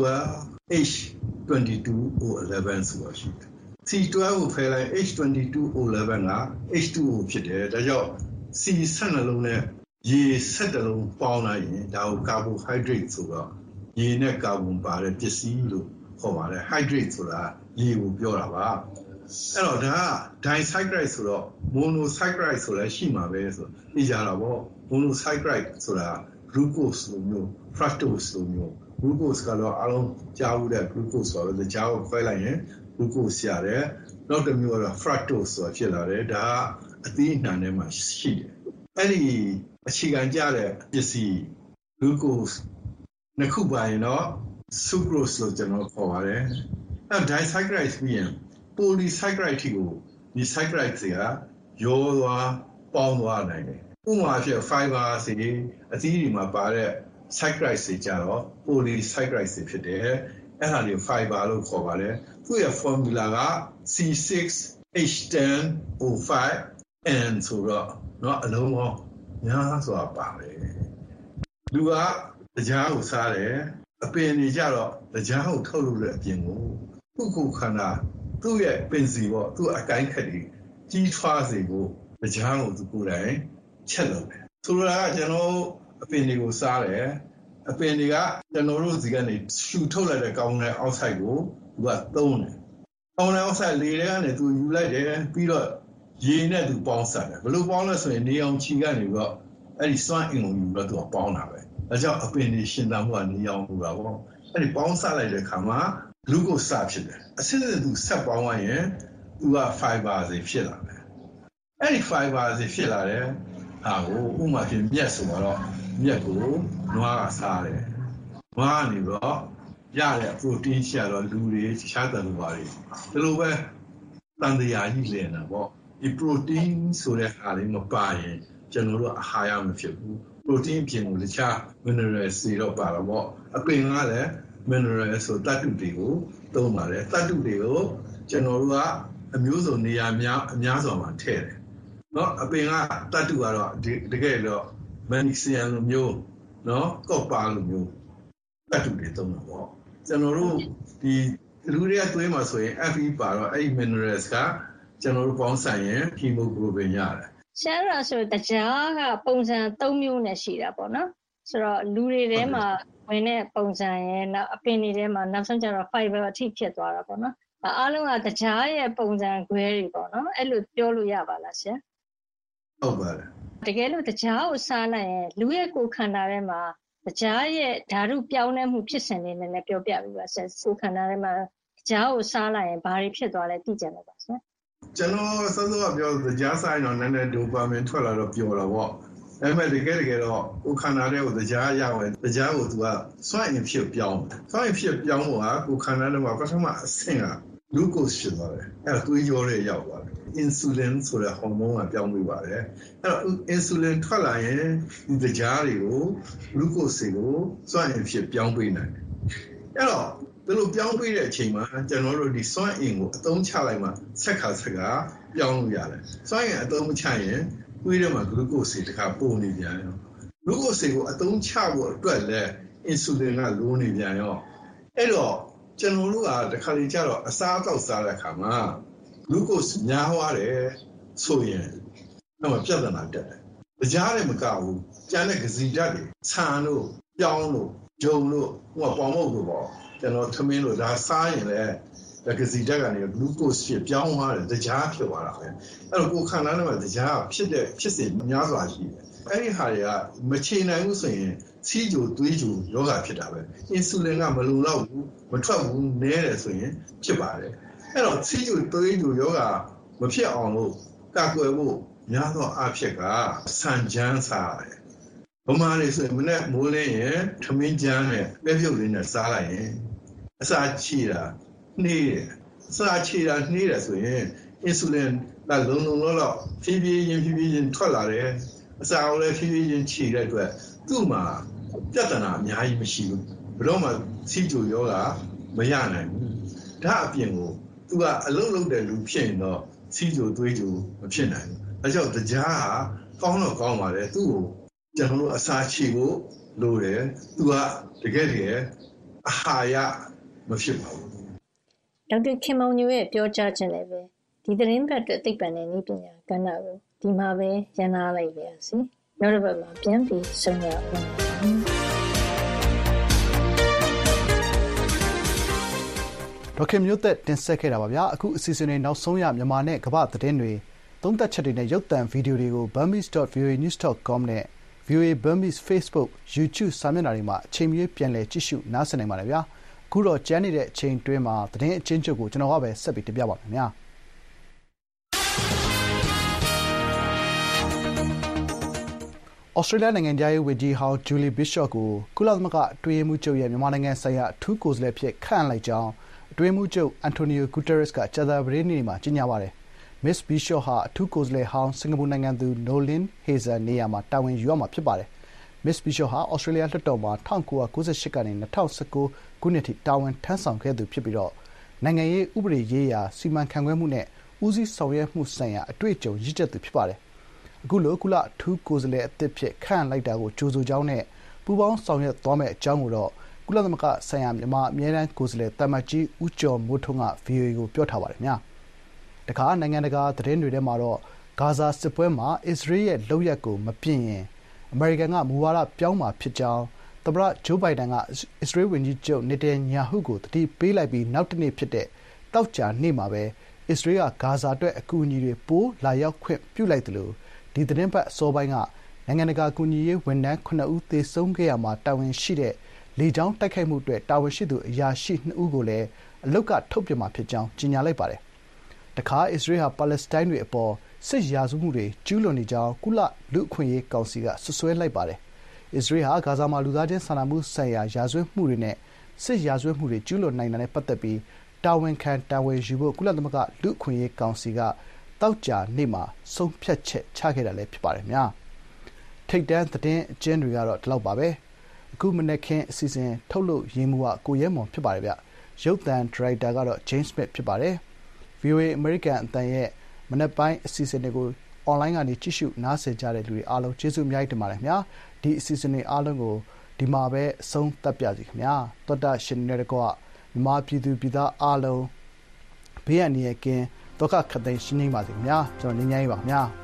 C12H22O11 ဆိုတာရှိတယ် C12 ကိုဖယ်လိုက် H22O11 က H2O ဖြစ်တယ်ဒါကြောင့် C12လုံးနဲ့ရေ17လုံးပေါင်းလိုက်ရင်ဒါကိုကာဘိုဟိုက်ဒရိတ်ဆိုတော့ရေနဲ့ကာဗွန်ပါတဲ့ပစ္စည်းလို့ခေါ်ပါတယ် hydrate ဆိုတာရေကိုပြောတာပါအဲ့တော့ဒါက disaccharide ဆိုတော့ monosaccharide ဆိုလည်းရှိမှာပဲဆိုသိကြတာပေါ့ monosaccharide ဆိုတာ glucose လိုမျိုး fructose လိုမျိုး glucose ကတော့အလုံးကြားဘူးတဲ့ glucose ဆိုတော့ကြားကိုခွဲလိုက်ရင် glucose ရတယ်နောက်တစ်မျိုးကတော့ fructose ဆိုတာဖြစ်လာတယ်ဒါကအသီးအနှံထဲမှာရှိတယ်အဲ့ဒီအခြေခံကြတဲ့ပစ္စည်း glucose နှစ်ခုပါရင်တော့sucrose လို့ကျွန်တော်ခေါ်ပါတယ်။အဲ disaccharide ပြီးရင် polysaccharide ကိုဒီ saccharide တွေကရောသွားပေါင်းသွားနိုင်တယ်။ဥပမာဖြစ် fiber စီအသီးတွေမှာပါတဲ့ saccharide တွေကြတော့ polysaccharide တွေဖြစ်တယ်။အဲ့ဒါတွေ fiber လို့ခေါ်ပါတယ်။သူ့ရဲ့ formula က C6H10O5N ဆိုတော့เนาะအလုံးပေါင်းများစွာပါတယ်။လူကတရားကိုစားတယ်အပင်တွေကြတော့တရားကိုထုတ်လို့တဲ့အပြင်ကိုခုခန္ဓာသူ့ရဲ့ပင်စီပေါ့သူ့အကိုင်းခက်တွေကြီးထွားစေဖို့တရားကိုသူကိုယ်တိုင်ချက်လုပ်တယ်ဆိုလိုတာကကျွန်တော်အပင်တွေကိုစားတယ်အပင်တွေကကျွန်တော်တို့စီကနေရှူထုတ်လိုက်တဲ့ကောင်းတဲ့အောက်ဆိုက်ကိုသူကသုံးတယ်ကောင်းတဲ့အောက်ဆိုက်လေထဲကနေသူယူလိုက်တယ်ပြီးတော့ရေနဲ့သူပေါင်းစပ်တယ်ဘယ်လိုပေါင်းလဲဆိုရင်နေအောင်ချီကနေပြီးတော့အဲ့ဒီစွမ်းအင်ကိုယူတော့သူကပေါင်းတာပဲဒါကြောင့်အပင်တွေရှင်သန်မှုကနေအောင်လို့တာပေါ့အဲ့ဒီပေါင်းစလိုက်တဲ့အခါမှာဂလူကိုစဖြစ်တယ်အစစ်စစ်သူဆက်ပေါင်းသွားရင်သူက fiber တွေဖြစ်လာတယ်အဲ့ဒီ fiber တွေဖြစ်လာတယ်ဟာကိုဥမာဖြင့်မြက်ဆိုတော့မြက်ကိုနွားကစားတယ်နွားကနေတော့ရတဲ့ protein ရှိရတော့လူတွေရှားတယ်လို့ပါတယ်ဒီလိုပဲတန်တရားကြီးလည်နေတာပေါ့ဒီ protein ဆိုတဲ့ဟာလေးမပါရင်ကျွန်တော်တို့အာဟာရမဖြစ်ဘူး protein ပြင်ကိုတခြား minerals တွေတော့ပါတော့ပေါ့အပင်ကလည်း minerals ဆိုသတ္တုတွေကိုသုံးပါတယ်သတ္တုတွေကိုကျွန်တော်တို့ကအမျိုးစုံနေရာအများစွာမှာထည့်တယ်เนาะအပင်ကသတ္တုကတော့တကယ်တော့ magnesium လိုမျိုးเนาะ copper လိုမျိုးသတ္တုတွေသုံးတာပေါ့ကျွန်တော်တို့ဒီလူတွေကသွေးမှာဆိုရင် Fe ပါတော့အဲ့ minerals ကကျွန်တော်တို့ပေါင်းဆိုင်ရင် hemoglobin ရတယ်ဆရာတို့ဆိုတကြားကပုံစံ3မျိုးနဲ့ရှိတာပေါ့နော်ဆိုတော့လူတွေထဲမှာဝင်တဲ့ပုံစံရဲ့နောက်အပင်တွေထဲမှာနောက်ဆုံးကျတော့ fiber အထိဖြစ်သွားတာပေါ့နော်အားလုံးကတကြားရဲ့ပုံစံခွဲတွေပေါ့နော်အဲ့လိုပြောလို့ရပါလားဆရာဟုတ်ပါတယ်တကယ်လို့တကြားကိုစားလိုက်ရင်လူရဲ့ကိုယ်ခန္ဓာထဲမှာတကြားရဲ့ဓာတုပြောင်းလဲမှုဖြစ်စဉ်လေးနဲ့ပြောပြပြီးပါဆရာကိုယ်ခန္ဓာထဲမှာတကြားကိုစားလိုက်ရင်ဘာတွေဖြစ်သွားလဲသိကြတယ်ပါဆရာကျွန်တော်စောစောကပြောတကြားဆိုင်တော့နည်းနည်းဒိုပါမင်ထွက်လာတော့ပြောတာပေါ့ဒါပေမဲ့တကယ်တော့ကိုယ်ခန္ဓာထဲကိုတကြားရောက်ရင်တကြားကိုသူကစွန့်ရင်ဖြစ်ပြောင်းစွန့်ရင်ဖြစ်ပြောင်းဖို့ကကိုယ်ခန္ဓာထဲမှာပထမအဆင့်ကဂလူကို့စ်ဖြစ်သွားတယ်အဲ့ဒါသွေးကြောထဲရောက်သွားတယ်အင်ဆူလင်ဆိုတဲ့ဟော်မုန်းကပြောင်းပေးပါတယ်အဲ့တော့အင်ဆူလင်ထွက်လာရင်ဒီတကြားတွေကိုဂလူကို့စ်ကိုစွန့်ရင်ဖြစ်ပြောင်းပေးနိုင်တယ်အဲ့တော့ဒီလိုပြောင်းပေးတဲ့အချိန်မှာကျွန်တော်တို့ဒီစွန့်အင်ကိုအသုံးချလိုက်မှဆက်ခါပြောင်းလို့ရတယ်စွန့်အင်အသုံးမချရင်သွေးထဲမှာဂလူကို့စ်တခါပို့နေပြန်ရောဂလူကို့စ်ကိုအသုံးချဖို့အတွက်လည်းအင်ဆူလင်ကလိုနေပြန်ရောအဲ့တော့ကျွန်တော်တို့ကတခါလေကျတော့အစားအသောက်စားတဲ့အခါမှာဂလူကို့စ်များသွားတယ်ဆိုရင်အဲ့မှာပြဿနာတက်တယ်။ကြားတယ်မကဘူး။ကျန်တဲ့ဂစီဓာတ်တွေဆန်လို့ပြောင်းလို့ဂျုံလို့ဟိုပေါင်မုတ်လို့ပေါ့ကျွန်တော်သမင်းလို့ဒါစားရင်လည်းဂစီဓာတ်ကနေဂလူကို့စ်ပြောင်းသွားတယ်ကြားဖြစ်သွားတာပဲ။အဲ့တော့ကိုယ်ခန္ဓာထဲမှာကြားဖြစ်စဉ်များစွာရှိတယ်။အဲ့ဒီဟာတွေကမချေနိုင်ဘူးဆိုရင်စီးကြိုသွေးကြိုယောဂဖြစ်တာပဲအင်ဆူလင်ကမလုံလောက်ဘူးမထွက်ဘူးနည်းတယ်ဆိုရင်ဖြစ်ပါတယ်အဲ့တော့စီးကြိုသွေးကြိုယောဂမဖြစ်အောင်လို့ကာကွယ်ဖို့များသောအားဖြင့်ကဆန်ချမ်းစားတယ်ဗမာတွေဆိုရင်မနေ့မိုးလင်းရင်ထမင်းချမ်းနဲ့ပဲပြုတ်လေးနဲ့စားလိုက်ရင်အစာချီတာနှေးတယ်အစာချီတာနှေးတယ်ဆိုရင်အင်ဆူလင်ကလုံလောက်ဖြည်းဖြည်းချင်းထွက်လာတယ်အစာကိုလည်းဖြည်းဖြည်းချင်းခြေတဲ့အတွက်သူ့မှာပြဿနာအများကြီးမရှိဘူးဘယ်တော့မှစီးကြိုယောဂမရနိုင်ဘူးဒါအပြင်ကိုသူကအလုံးလုံးတဲ့လူဖြစ်ရင်တော့စီးကြိုသွေးကြိုမဖြစ်နိုင်ဘူးအဲကြောင့်တရားဟာကောင်းတော့ကောင်းပါတယ်သူ့ကိုကျွန်တော်တို့အစာချေဖို့လိုတယ်သူကတကယ်အာဟာရမဖြစ်ပါဘူးဒေါက်တာခင်မောင်ညိုရဲ့ပြောကြားခြင်းလည်းပဲဒီသတင်းပတ်အတွက်သိပ္ပံနဲ့နည်းပညာကဏ္ဍကိုဒီမှာပဲရန်နာလိုက်ပါရစေနောက်တစ်ပတ်မှာပြန်ပြီးဆုံရအောင်ဒေါက်ခင်မျိုးသက်တင်ဆက်ခဲ့တာပါဗျာအခုအစီအစဉ်တွေနောက်ဆုံးရမြန်မာနဲ့ကမ္ဘာသတင်းတွေသုံးသပ်ချက်တွေနဲ့ရုပ်သံဗီဒီယိုတွေကို burmese.voanews.com နဲ့ VOA Burmese Facebook YouTube စာမျက်နှာတွေမှာအချိန်မရွေးပြန်လည်ကြည့်ရှုနားဆင်နိုင်ပါတယ်ဗျာအခုတော့ကျန်းနေတဲ့အချိန်တွင်းမှာသတင်းအချင်းချုပ်ကိုကျွန်တော်ကပဲဆက်ပြီးတင်ပြပါမယ်ဗျာဩစတြေးလျနိုင်ငံသားရေးဝန်ကြီးဟောင်းဂျူလီဘစ်ရှော့ကိုကုလသမဂ္ဂအတွင်းရေးမှူးချုပ်ရဲ့မြန်မာနိုင်ငံဆိုင်ရာအထူးကိုယ်စားလှယ်ဖြစ်ခန့်လိုက်ကြောင်းအတွင်းရေးမှူးချုပ်အန်တိုနီယိုဂူတာရက်စ်ကကြာသပတေးနေ့မှာကြေညာပါတယ်မစ္စဘီရှော့ဟာအထူးကိုယ်စားလှယ်ဟောင်းစင်ကာပူနိုင်ငံသူနိုလင်းဟေဇာနေရာမှာတာဝန်ယူရမှာဖြစ်ပါတယ်မစ္စဘီရှော့ဟာဩစတြေးလျလွှတ်တော်မှာ1998ကနေ2019ခုနှစ်ထိတာဝန်ထမ်းဆောင်ခဲ့သူဖြစ်ပြီးတော့နိုင်ငံရေးဥပဒေရေးရာစီမံခန့်ခွဲမှုနဲ့ဦးစီးဆောင်ရွက်မှုဆိုင်ရာအတွေ့အကြုံရင့်ကျက်သူဖြစ်ပါတယ်အခုလိုကုလအထူးကိုယ်စားလှယ်အသစ်ဖြစ်ခန့်လိုက်တာကိုကြိုဆိုကြောင်းနဲ့ပူးပေါင်းဆောင်ရွက်သွားမယ့်အကြောင်းကိုတော့ကုလသမဂ္ဂဆိုင်ရာမြန်မာအမြဲတမ်းကိုယ်စားလှယ်တမတ်ကြီးဦးကျော်မိုးထွန်းက VOA ကိုပြောထားပါတယ်။တခါနိုင်ငံတကာသတင်းတွေထဲမှာတော့ဂါဇာစစ်ပွဲမှာအစ္စရေးရဲ့လုပ်ရပ်ကိုမပြင်ရင်အမေရိကန်ကမူဝါဒပြောင်းမှာဖြစ်ကြောင်းသမ္မတဂျိုးဘိုင်ဒန်ကအစ္စရေးဝန်ကြီးချုပ်နေတန်ယာဟုကိုတတိပေးလိုက်ပြီးနောက်တနေ့ဖြစ်တဲ့တောက်ကြနေ့မှာပဲအစ္စရေးကဂါဇာအတွက်အကူအညီတွေပိုလာရောက်ခွင့်ပြုလိုက်တယ်လို့ဒီသတင်းပတ်အစောပိုင်းကနိုင်ငံတကာကူညီရေးဝန်ထမ်း9ဦးသေဆုံးခဲ့ရမှာတာဝန်ရှိတဲ့လေကြောင်းတိုက်ခိုက်မှုအတွက်တာဝန်ရှိသူအရာရှိ2ဦးကိုလည်းအလုတ်ကထုတ်ပြမှာဖြစ်ကြောင်းကြေညာလိုက်ပါတယ်။တခါအစ္စရေးဟာပါလက်စတိုင်းတွေအပေါ်စစ်ရာဇဝတ်မှုတွေကျူးလွန်နေကြောင်းကုလလူ့အခွင့်အရေးကောင်စီကဆွဆွဲလိုက်ပါတယ်။အစ္စရေးဟာဂါဇာမှာလူသားချင်းစာနာမှုဆိုင်ရာရာဇဝတ်မှုတွေနဲ့စစ်ရာဇဝတ်မှုတွေကျူးလွန်နိုင်တာနဲ့ပတ်သက်ပြီးတာဝန်ခံတာဝန်ယူဖို့ကုလသမဂ္ဂလူ့အခွင့်အရေးကောင်စီကတောက်ကြနေ့မှာဆုံးဖြတ်ချက်ချခဲ့တာလည်းဖြစ်ပါတယ်များထိတ်တန်းသတင်းအကျဉ်းတွေကတော့ဒီလောက်ပါပဲအခုမနေ့ခင်အစီအစဉ်ထုတ်လို့ရင်းမှုကကိုရဲမော်ဖြစ်ပါတယ်ဗျရုပ်သံဒရိုက်တာကတော့ James Smith ဖြစ်ပါတယ် VOA American အတန်ရဲ့မနေ့ပိုင်းအစီအစဉ်တွေကို online ကနေကြည့်ရှုနားဆင်ကြတဲ့လူတွေအားလုံးကျေးဇူးအများကြီးတင်ပါတယ်ခင်ဗျာဒီအစီအစဉ်တွေအားလုံးကိုဒီမှာပဲအဆုံးသတ်ပြစီခင်ဗျာသောတာရှင်တွေတကောမြန်မာပြည်သူပြည်သားအားလုံးဘေးအန္တရာယ်ကင်းဒုက္ခခတ်သိမ်းရှင်းနေပါစေခင်ဗျာကျွန်တော်ငြိမ်းချမ်းရေးပါခင်ဗျာ